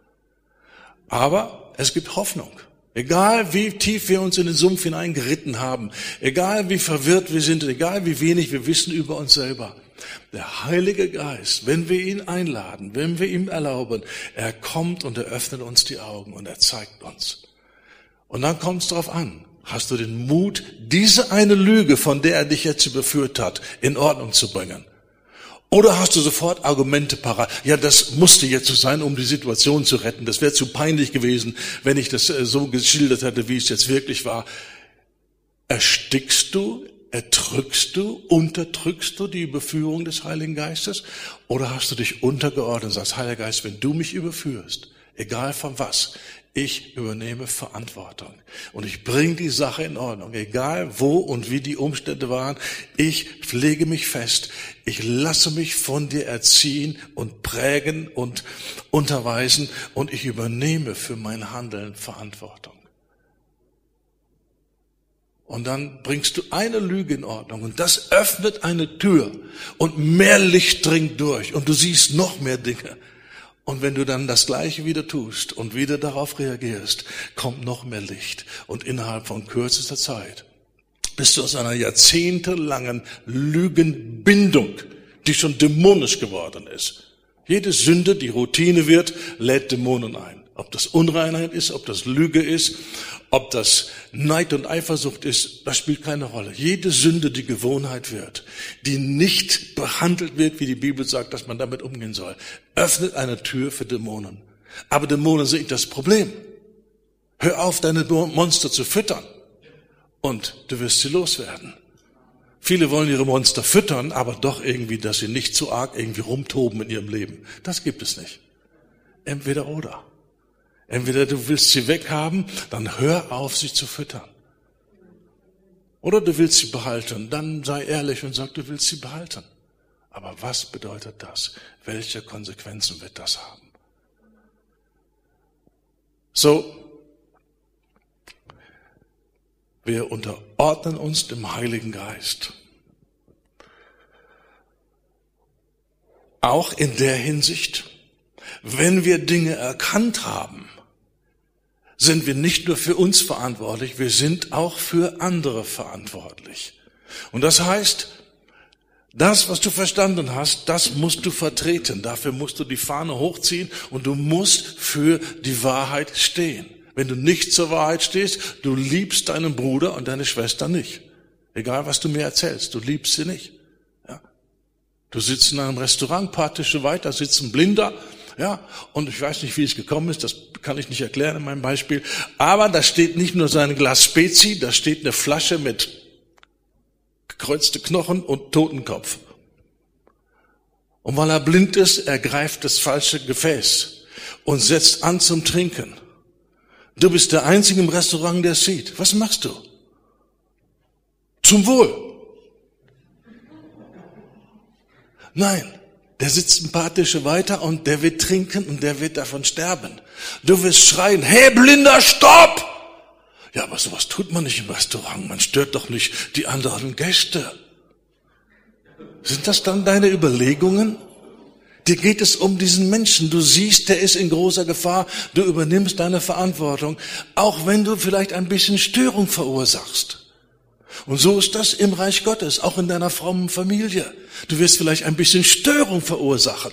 Speaker 1: Aber es gibt Hoffnung. Egal wie tief wir uns in den Sumpf hineingeritten haben, egal wie verwirrt wir sind, egal wie wenig wir wissen über uns selber. Der Heilige Geist, wenn wir ihn einladen, wenn wir ihm erlauben, er kommt und er öffnet uns die Augen und er zeigt uns. Und dann kommt es darauf an, hast du den Mut, diese eine Lüge, von der er dich jetzt überführt hat, in Ordnung zu bringen? Oder hast du sofort Argumente parat? Ja, das musste jetzt so sein, um die Situation zu retten. Das wäre zu peinlich gewesen, wenn ich das so geschildert hätte, wie es jetzt wirklich war. Erstickst du, erdrückst du, unterdrückst du die Überführung des Heiligen Geistes? Oder hast du dich untergeordnet und sagst, Heiliger Geist, wenn du mich überführst, egal von was, ich übernehme Verantwortung und ich bringe die Sache in Ordnung, egal wo und wie die Umstände waren. Ich lege mich fest, ich lasse mich von dir erziehen und prägen und unterweisen und ich übernehme für mein Handeln Verantwortung. Und dann bringst du eine Lüge in Ordnung und das öffnet eine Tür und mehr Licht dringt durch und du siehst noch mehr Dinge. Und wenn du dann das Gleiche wieder tust und wieder darauf reagierst, kommt noch mehr Licht. Und innerhalb von kürzester Zeit bist du aus einer jahrzehntelangen Lügenbindung, die schon dämonisch geworden ist. Jede Sünde, die Routine wird, lädt Dämonen ein. Ob das Unreinheit ist, ob das Lüge ist, ob das Neid und Eifersucht ist, das spielt keine Rolle. Jede Sünde, die Gewohnheit wird, die nicht behandelt wird, wie die Bibel sagt, dass man damit umgehen soll, öffnet eine Tür für Dämonen. Aber Dämonen sind nicht das Problem. Hör auf, deine Monster zu füttern und du wirst sie loswerden. Viele wollen ihre Monster füttern, aber doch irgendwie, dass sie nicht zu arg irgendwie rumtoben in ihrem Leben. Das gibt es nicht. Entweder oder. Entweder du willst sie weghaben, dann hör auf, sie zu füttern. Oder du willst sie behalten, dann sei ehrlich und sag, du willst sie behalten. Aber was bedeutet das? Welche Konsequenzen wird das haben? So, wir unterordnen uns dem Heiligen Geist. Auch in der Hinsicht, wenn wir Dinge erkannt haben, sind wir nicht nur für uns verantwortlich, wir sind auch für andere verantwortlich. Und das heißt, das, was du verstanden hast, das musst du vertreten. Dafür musst du die Fahne hochziehen und du musst für die Wahrheit stehen. Wenn du nicht zur Wahrheit stehst, du liebst deinen Bruder und deine Schwester nicht. Egal, was du mir erzählst, du liebst sie nicht. Ja? Du sitzt in einem Restaurant, paar Tische weiter, sitzt ein Blinder, ja, und ich weiß nicht, wie es gekommen ist, das kann ich nicht erklären in meinem Beispiel, aber da steht nicht nur sein Glas Spezi, da steht eine Flasche mit gekreuzte Knochen und Totenkopf. Und weil er blind ist, ergreift das falsche Gefäß und setzt an zum Trinken. Du bist der Einzige im Restaurant, der es sieht. Was machst du? Zum Wohl. Nein. Der sitzt ein paar Tische weiter und der wird trinken und der wird davon sterben. Du wirst schreien, hey Blinder, stopp! Ja, aber sowas tut man nicht im Restaurant. Man stört doch nicht die anderen Gäste. Sind das dann deine Überlegungen? Dir geht es um diesen Menschen. Du siehst, der ist in großer Gefahr. Du übernimmst deine Verantwortung, auch wenn du vielleicht ein bisschen Störung verursachst. Und so ist das im Reich Gottes, auch in deiner frommen Familie. Du wirst vielleicht ein bisschen Störung verursachen.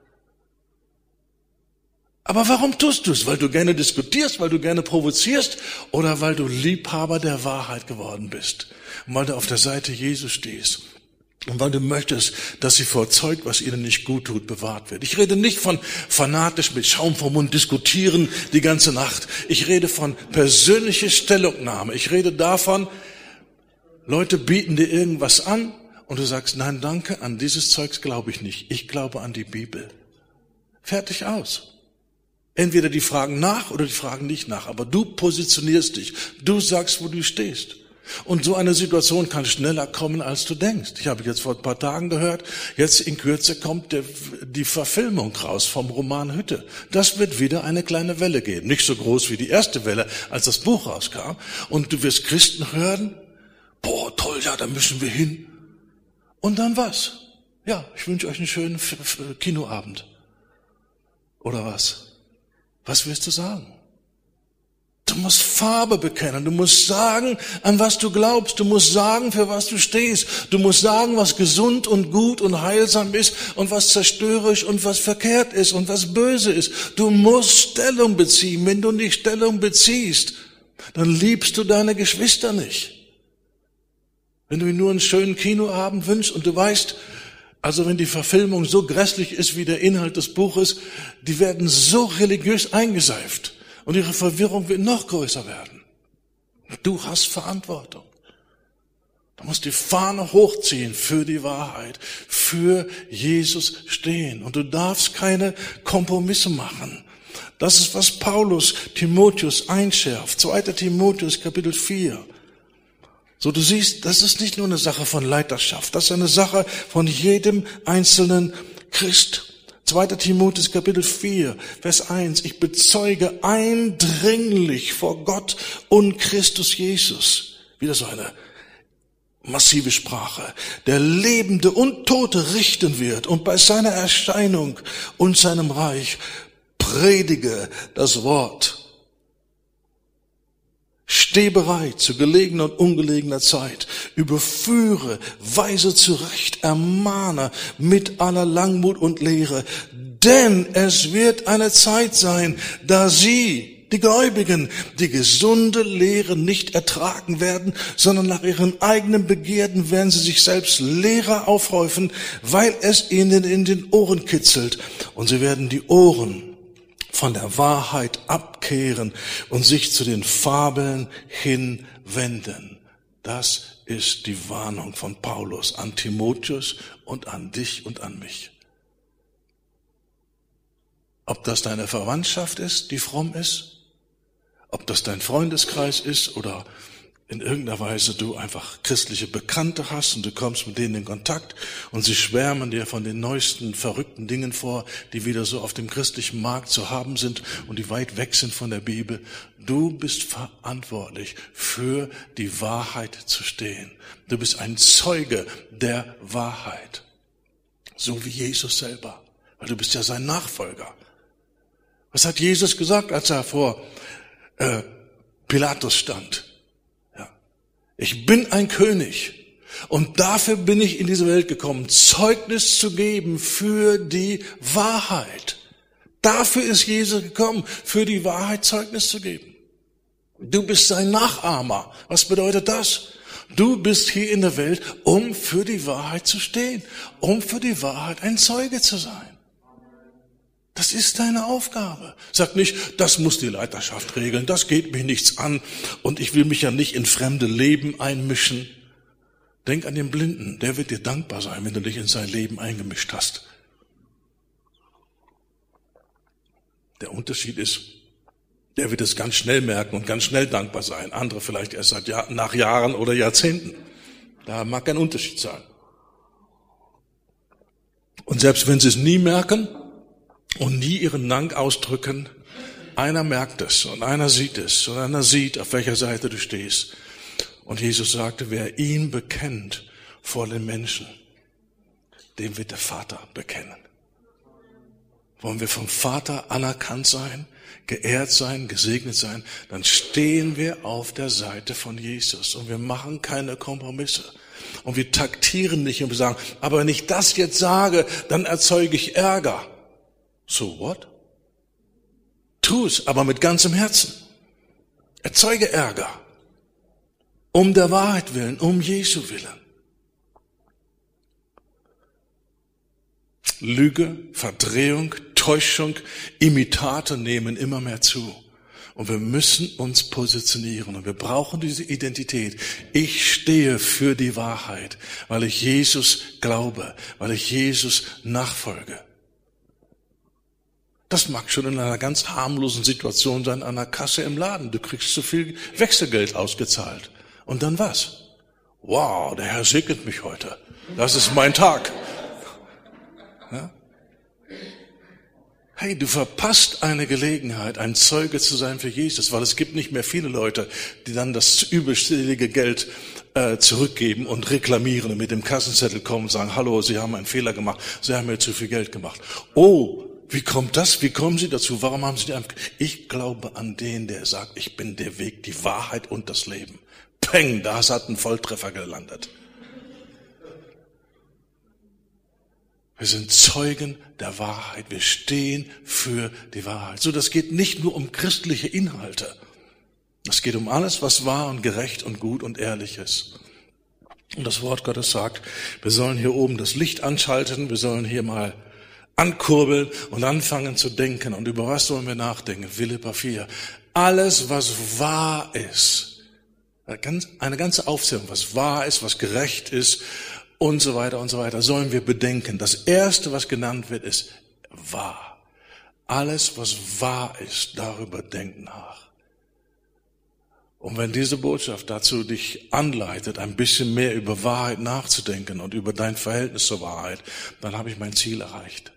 Speaker 1: Aber warum tust du es? Weil du gerne diskutierst, weil du gerne provozierst oder weil du Liebhaber der Wahrheit geworden bist? Und weil du auf der Seite Jesus stehst. Und weil du möchtest, dass sie vor Zeug, was ihnen nicht gut tut, bewahrt wird. Ich rede nicht von fanatisch mit Schaum vom Mund diskutieren die ganze Nacht. Ich rede von persönlicher Stellungnahme. Ich rede davon, Leute bieten dir irgendwas an und du sagst, nein, danke, an dieses Zeugs glaube ich nicht. Ich glaube an die Bibel. Fertig aus. Entweder die fragen nach oder die fragen nicht nach, aber du positionierst dich. Du sagst, wo du stehst. Und so eine Situation kann schneller kommen, als du denkst. Ich habe jetzt vor ein paar Tagen gehört, jetzt in Kürze kommt der, die Verfilmung raus vom Roman Hütte. Das wird wieder eine kleine Welle geben. Nicht so groß wie die erste Welle, als das Buch rauskam. Und du wirst Christen hören, boah, toll, ja, da müssen wir hin. Und dann was? Ja, ich wünsche euch einen schönen Kinoabend. Oder was? Was wirst du sagen? Du musst Farbe bekennen. Du musst sagen, an was du glaubst. Du musst sagen, für was du stehst. Du musst sagen, was gesund und gut und heilsam ist und was zerstörerisch und was verkehrt ist und was böse ist. Du musst Stellung beziehen. Wenn du nicht Stellung beziehst, dann liebst du deine Geschwister nicht. Wenn du ihnen nur einen schönen Kinoabend wünschst und du weißt, also wenn die Verfilmung so grässlich ist wie der Inhalt des Buches, die werden so religiös eingeseift. Und ihre Verwirrung wird noch größer werden. Du hast Verantwortung. Du musst die Fahne hochziehen für die Wahrheit, für Jesus stehen. Und du darfst keine Kompromisse machen. Das ist, was Paulus Timotheus einschärft. zweiter Timotheus Kapitel vier. So, du siehst, das ist nicht nur eine Sache von Leiterschaft. Das ist eine Sache von jedem einzelnen Christ. zweiter Timotheus Kapitel vier, Vers eins. Ich bezeuge eindringlich vor Gott und Christus Jesus. Wieder so eine massive Sprache. Der Lebende und Tote richten wird und bei seiner Erscheinung und seinem Reich predige das Wort. Steh bereit zu gelegener und ungelegener Zeit. Überführe, weise zurecht, ermahne mit aller Langmut und Lehre. Denn es wird eine Zeit sein, da sie, die Gläubigen, die gesunde Lehre nicht ertragen werden, sondern nach ihren eigenen Begierden werden sie sich selbst Lehrer aufhäufen, weil es ihnen in den Ohren kitzelt. Und sie werden die Ohren von der Wahrheit abkehren und sich zu den Fabeln hinwenden. Das ist die Warnung von Paulus an Timotheus und an dich und an mich. Ob das deine Verwandtschaft ist, die fromm ist, ob das dein Freundeskreis ist oder in irgendeiner Weise du einfach christliche Bekannte hast und du kommst mit denen in Kontakt und sie schwärmen dir von den neuesten verrückten Dingen vor, die wieder so auf dem christlichen Markt zu haben sind und die weit weg sind von der Bibel. Du bist verantwortlich, für die Wahrheit zu stehen. Du bist ein Zeuge der Wahrheit, so wie Jesus selber, weil du bist ja sein Nachfolger. Was hat Jesus gesagt, als er vor äh, Pilatus stand? Ich bin ein König und dafür bin ich in diese Welt gekommen, Zeugnis zu geben für die Wahrheit. Dafür ist Jesus gekommen, für die Wahrheit Zeugnis zu geben. Du bist sein Nachahmer. Was bedeutet das? Du bist hier in der Welt, um für die Wahrheit zu stehen, um für die Wahrheit ein Zeuge zu sein. Das ist deine Aufgabe. Sag nicht, das muss die Leiterschaft regeln, das geht mich nichts an und ich will mich ja nicht in fremde Leben einmischen. Denk an den Blinden, der wird dir dankbar sein, wenn du dich in sein Leben eingemischt hast. Der Unterschied ist, der wird es ganz schnell merken und ganz schnell dankbar sein. Andere vielleicht erst seit Jahr, nach Jahren oder Jahrzehnten. Da mag ein Unterschied sein. Und selbst wenn sie es nie merken, und nie ihren Dank ausdrücken, einer merkt es und einer sieht es und einer sieht, auf welcher Seite du stehst. Und Jesus sagte, wer ihn bekennt vor den Menschen, dem wird der Vater bekennen. Wollen wir vom Vater anerkannt sein, geehrt sein, gesegnet sein, dann stehen wir auf der Seite von Jesus und wir machen keine Kompromisse. Und wir taktieren nicht und wir sagen, aber wenn ich das jetzt sage, dann erzeuge ich Ärger. So what? Tu es, aber mit ganzem Herzen. Erzeuge Ärger. Um der Wahrheit willen, um Jesu willen. Lüge, Verdrehung, Täuschung, Imitate nehmen immer mehr zu. Und wir müssen uns positionieren und wir brauchen diese Identität. Ich stehe für die Wahrheit, weil ich Jesus glaube, weil ich Jesus nachfolge. Das mag schon in einer ganz harmlosen Situation sein, an einer Kasse im Laden. Du kriegst zu viel Wechselgeld ausgezahlt. Und dann was? Wow, der Herr segnet mich heute. Das ist mein Tag. Ja? Hey, du verpasst eine Gelegenheit, ein Zeuge zu sein für Jesus, weil es gibt nicht mehr viele Leute, die dann das übelstellige Geld äh, zurückgeben und reklamieren und mit dem Kassenzettel kommen und sagen, hallo, Sie haben einen Fehler gemacht, Sie haben mir zu viel Geld gemacht. Oh, Wie kommt das? Wie kommen Sie dazu? Warum haben Sie die Antwort? Ich glaube an den, der sagt, ich bin der Weg, die Wahrheit und das Leben. Peng, da hat ein Volltreffer gelandet. Wir sind Zeugen der Wahrheit. Wir stehen für die Wahrheit. So, das geht nicht nur um christliche Inhalte. Es geht um alles, was wahr und gerecht und gut und ehrlich ist. Und das Wort Gottes sagt, wir sollen hier oben das Licht anschalten, wir sollen hier mal ankurbeln und anfangen zu denken. Und über was sollen wir nachdenken? Philipper vier. Alles, was wahr ist, eine ganze Aufzählung, was wahr ist, was gerecht ist und so weiter und so weiter, sollen wir bedenken. Das Erste, was genannt wird, ist wahr. Alles, was wahr ist, darüber denk nach. Und wenn diese Botschaft dazu dich anleitet, ein bisschen mehr über Wahrheit nachzudenken und über dein Verhältnis zur Wahrheit, dann habe ich mein Ziel erreicht.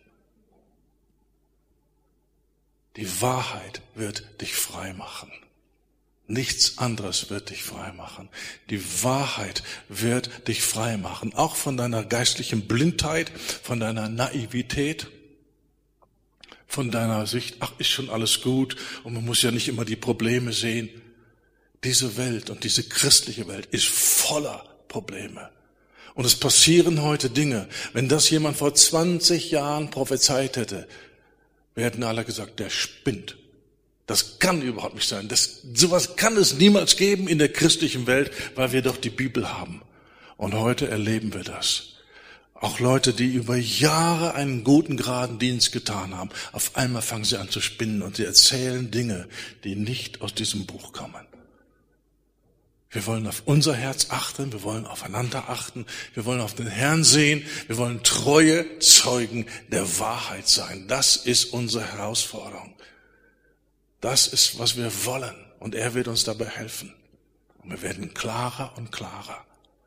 Speaker 1: Die Wahrheit wird dich frei machen. Nichts anderes wird dich frei machen. Die Wahrheit wird dich frei machen. Auch von deiner geistlichen Blindheit, von deiner Naivität, von deiner Sicht, ach, ist schon alles gut und man muss ja nicht immer die Probleme sehen. Diese Welt und diese christliche Welt ist voller Probleme. Und es passieren heute Dinge. Wenn das jemand vor zwanzig Jahren prophezeit hätte, wir hätten alle gesagt, der spinnt. Das kann überhaupt nicht sein. Das, sowas kann es niemals geben in der christlichen Welt, weil wir doch die Bibel haben. Und heute erleben wir das. Auch Leute, die über Jahre einen guten, geraden Dienst getan haben, auf einmal fangen sie an zu spinnen und sie erzählen Dinge, die nicht aus diesem Buch kommen. Wir wollen auf unser Herz achten, wir wollen aufeinander achten, wir wollen auf den Herrn sehen, wir wollen treue Zeugen der Wahrheit sein. Das ist unsere Herausforderung. Das ist, was wir wollen und er wird uns dabei helfen. Und wir werden klarer und klarer.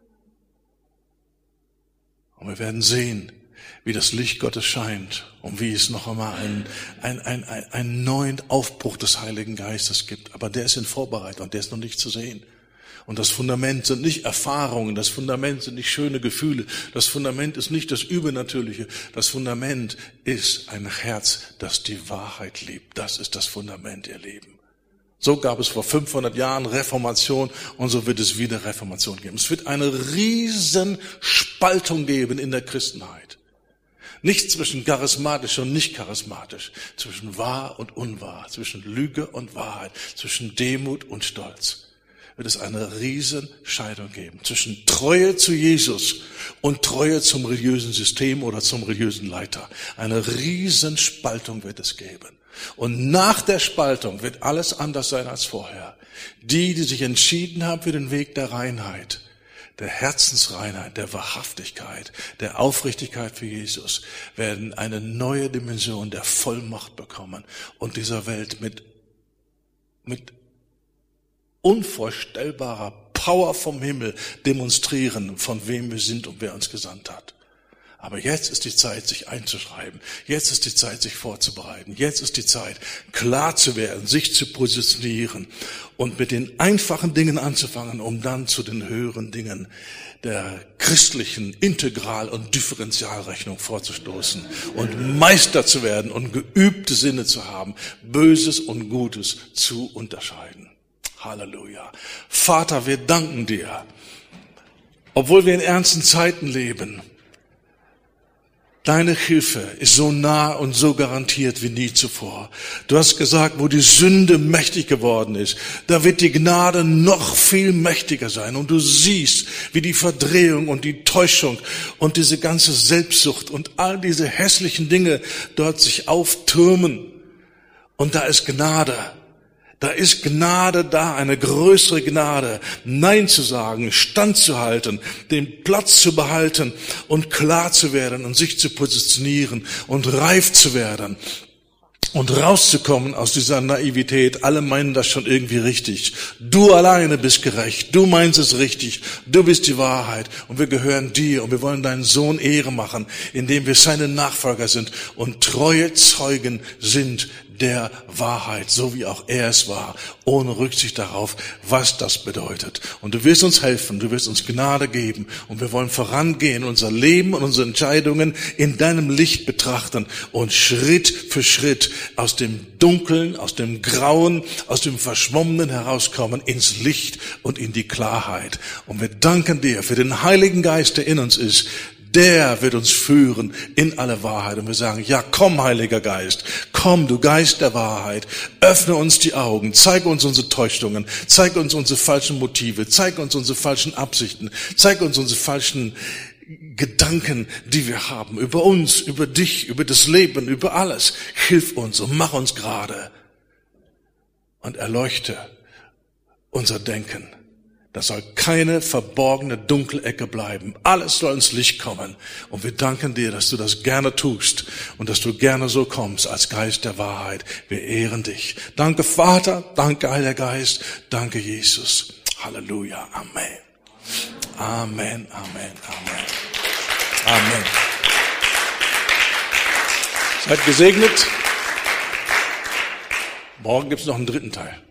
Speaker 1: Und wir werden sehen, wie das Licht Gottes scheint und wie es noch einmal einen, einen, einen, einen neuen Aufbruch des Heiligen Geistes gibt. Aber der ist in Vorbereitung und der ist noch nicht zu sehen. Und das Fundament sind nicht Erfahrungen, das Fundament sind nicht schöne Gefühle, das Fundament ist nicht das Übernatürliche, das Fundament ist ein Herz, das die Wahrheit liebt. Das ist das Fundament, ihr Leben. So gab es vor fünfhundert Jahren Reformation und so wird es wieder Reformation geben. Es wird eine riesen Spaltung geben in der Christenheit. Nicht zwischen charismatisch und nicht charismatisch, zwischen wahr und unwahr, zwischen Lüge und Wahrheit, zwischen Demut und Stolz. Wird es eine Riesenscheidung geben zwischen Treue zu Jesus und Treue zum religiösen System oder zum religiösen Leiter. Eine Riesenspaltung wird es geben. Und nach der Spaltung wird alles anders sein als vorher. Die, die sich entschieden haben für den Weg der Reinheit, der Herzensreinheit, der Wahrhaftigkeit, der Aufrichtigkeit für Jesus, werden eine neue Dimension der Vollmacht bekommen und dieser Welt mit, mit unvorstellbarer Power vom Himmel demonstrieren, von wem wir sind und wer uns gesandt hat. Aber jetzt ist die Zeit, sich einzuschreiben. Jetzt ist die Zeit, sich vorzubereiten. Jetzt ist die Zeit, klar zu werden, sich zu positionieren und mit den einfachen Dingen anzufangen, um dann zu den höheren Dingen der christlichen Integral- und Differentialrechnung vorzustoßen und Meister zu werden und geübte Sinne zu haben, Böses und Gutes zu unterscheiden. Halleluja. Vater, wir danken dir, obwohl wir in ernsten Zeiten leben. Deine Hilfe ist so nah und so garantiert wie nie zuvor. Du hast gesagt, wo die Sünde mächtig geworden ist, da wird die Gnade noch viel mächtiger sein. Und du siehst, wie die Verdrehung und die Täuschung und diese ganze Selbstsucht und all diese hässlichen Dinge dort sich auftürmen. Und da ist Gnade. Da ist Gnade da, eine größere Gnade, Nein zu sagen, standzuhalten, den Platz zu behalten und klar zu werden und sich zu positionieren und reif zu werden und rauszukommen aus dieser Naivität. Alle meinen das schon irgendwie richtig. Du alleine bist gerecht, du meinst es richtig, du bist die Wahrheit und wir gehören dir und wir wollen deinen Sohn Ehre machen, indem wir seine Nachfolger sind und treue Zeugen sind der Wahrheit, so wie auch er es war, ohne Rücksicht darauf, was das bedeutet. Und du wirst uns helfen, du wirst uns Gnade geben und wir wollen vorangehen, unser Leben und unsere Entscheidungen in deinem Licht betrachten und Schritt für Schritt aus dem Dunkeln, aus dem Grauen, aus dem Verschwommenen herauskommen ins Licht und in die Klarheit. Und wir danken dir für den Heiligen Geist, der in uns ist. Der wird uns führen in alle Wahrheit. Und wir sagen, ja, komm, Heiliger Geist, komm, du Geist der Wahrheit, öffne uns die Augen, zeige uns unsere Täuschungen, zeige uns unsere falschen Motive, zeige uns unsere falschen Absichten, zeige uns unsere falschen Gedanken, die wir haben, über uns, über dich, über das Leben, über alles. Hilf uns und mach uns gerade und erleuchte unser Denken. Das soll keine verborgene Dunkelecke bleiben. Alles soll ins Licht kommen. Und wir danken dir, dass du das gerne tust und dass du gerne so kommst als Geist der Wahrheit. Wir ehren dich. Danke Vater, danke Heiliger Geist, danke Jesus. Halleluja, Amen. Amen, Amen, Amen. Amen. Seid gesegnet. Morgen gibt's noch einen dritten Teil.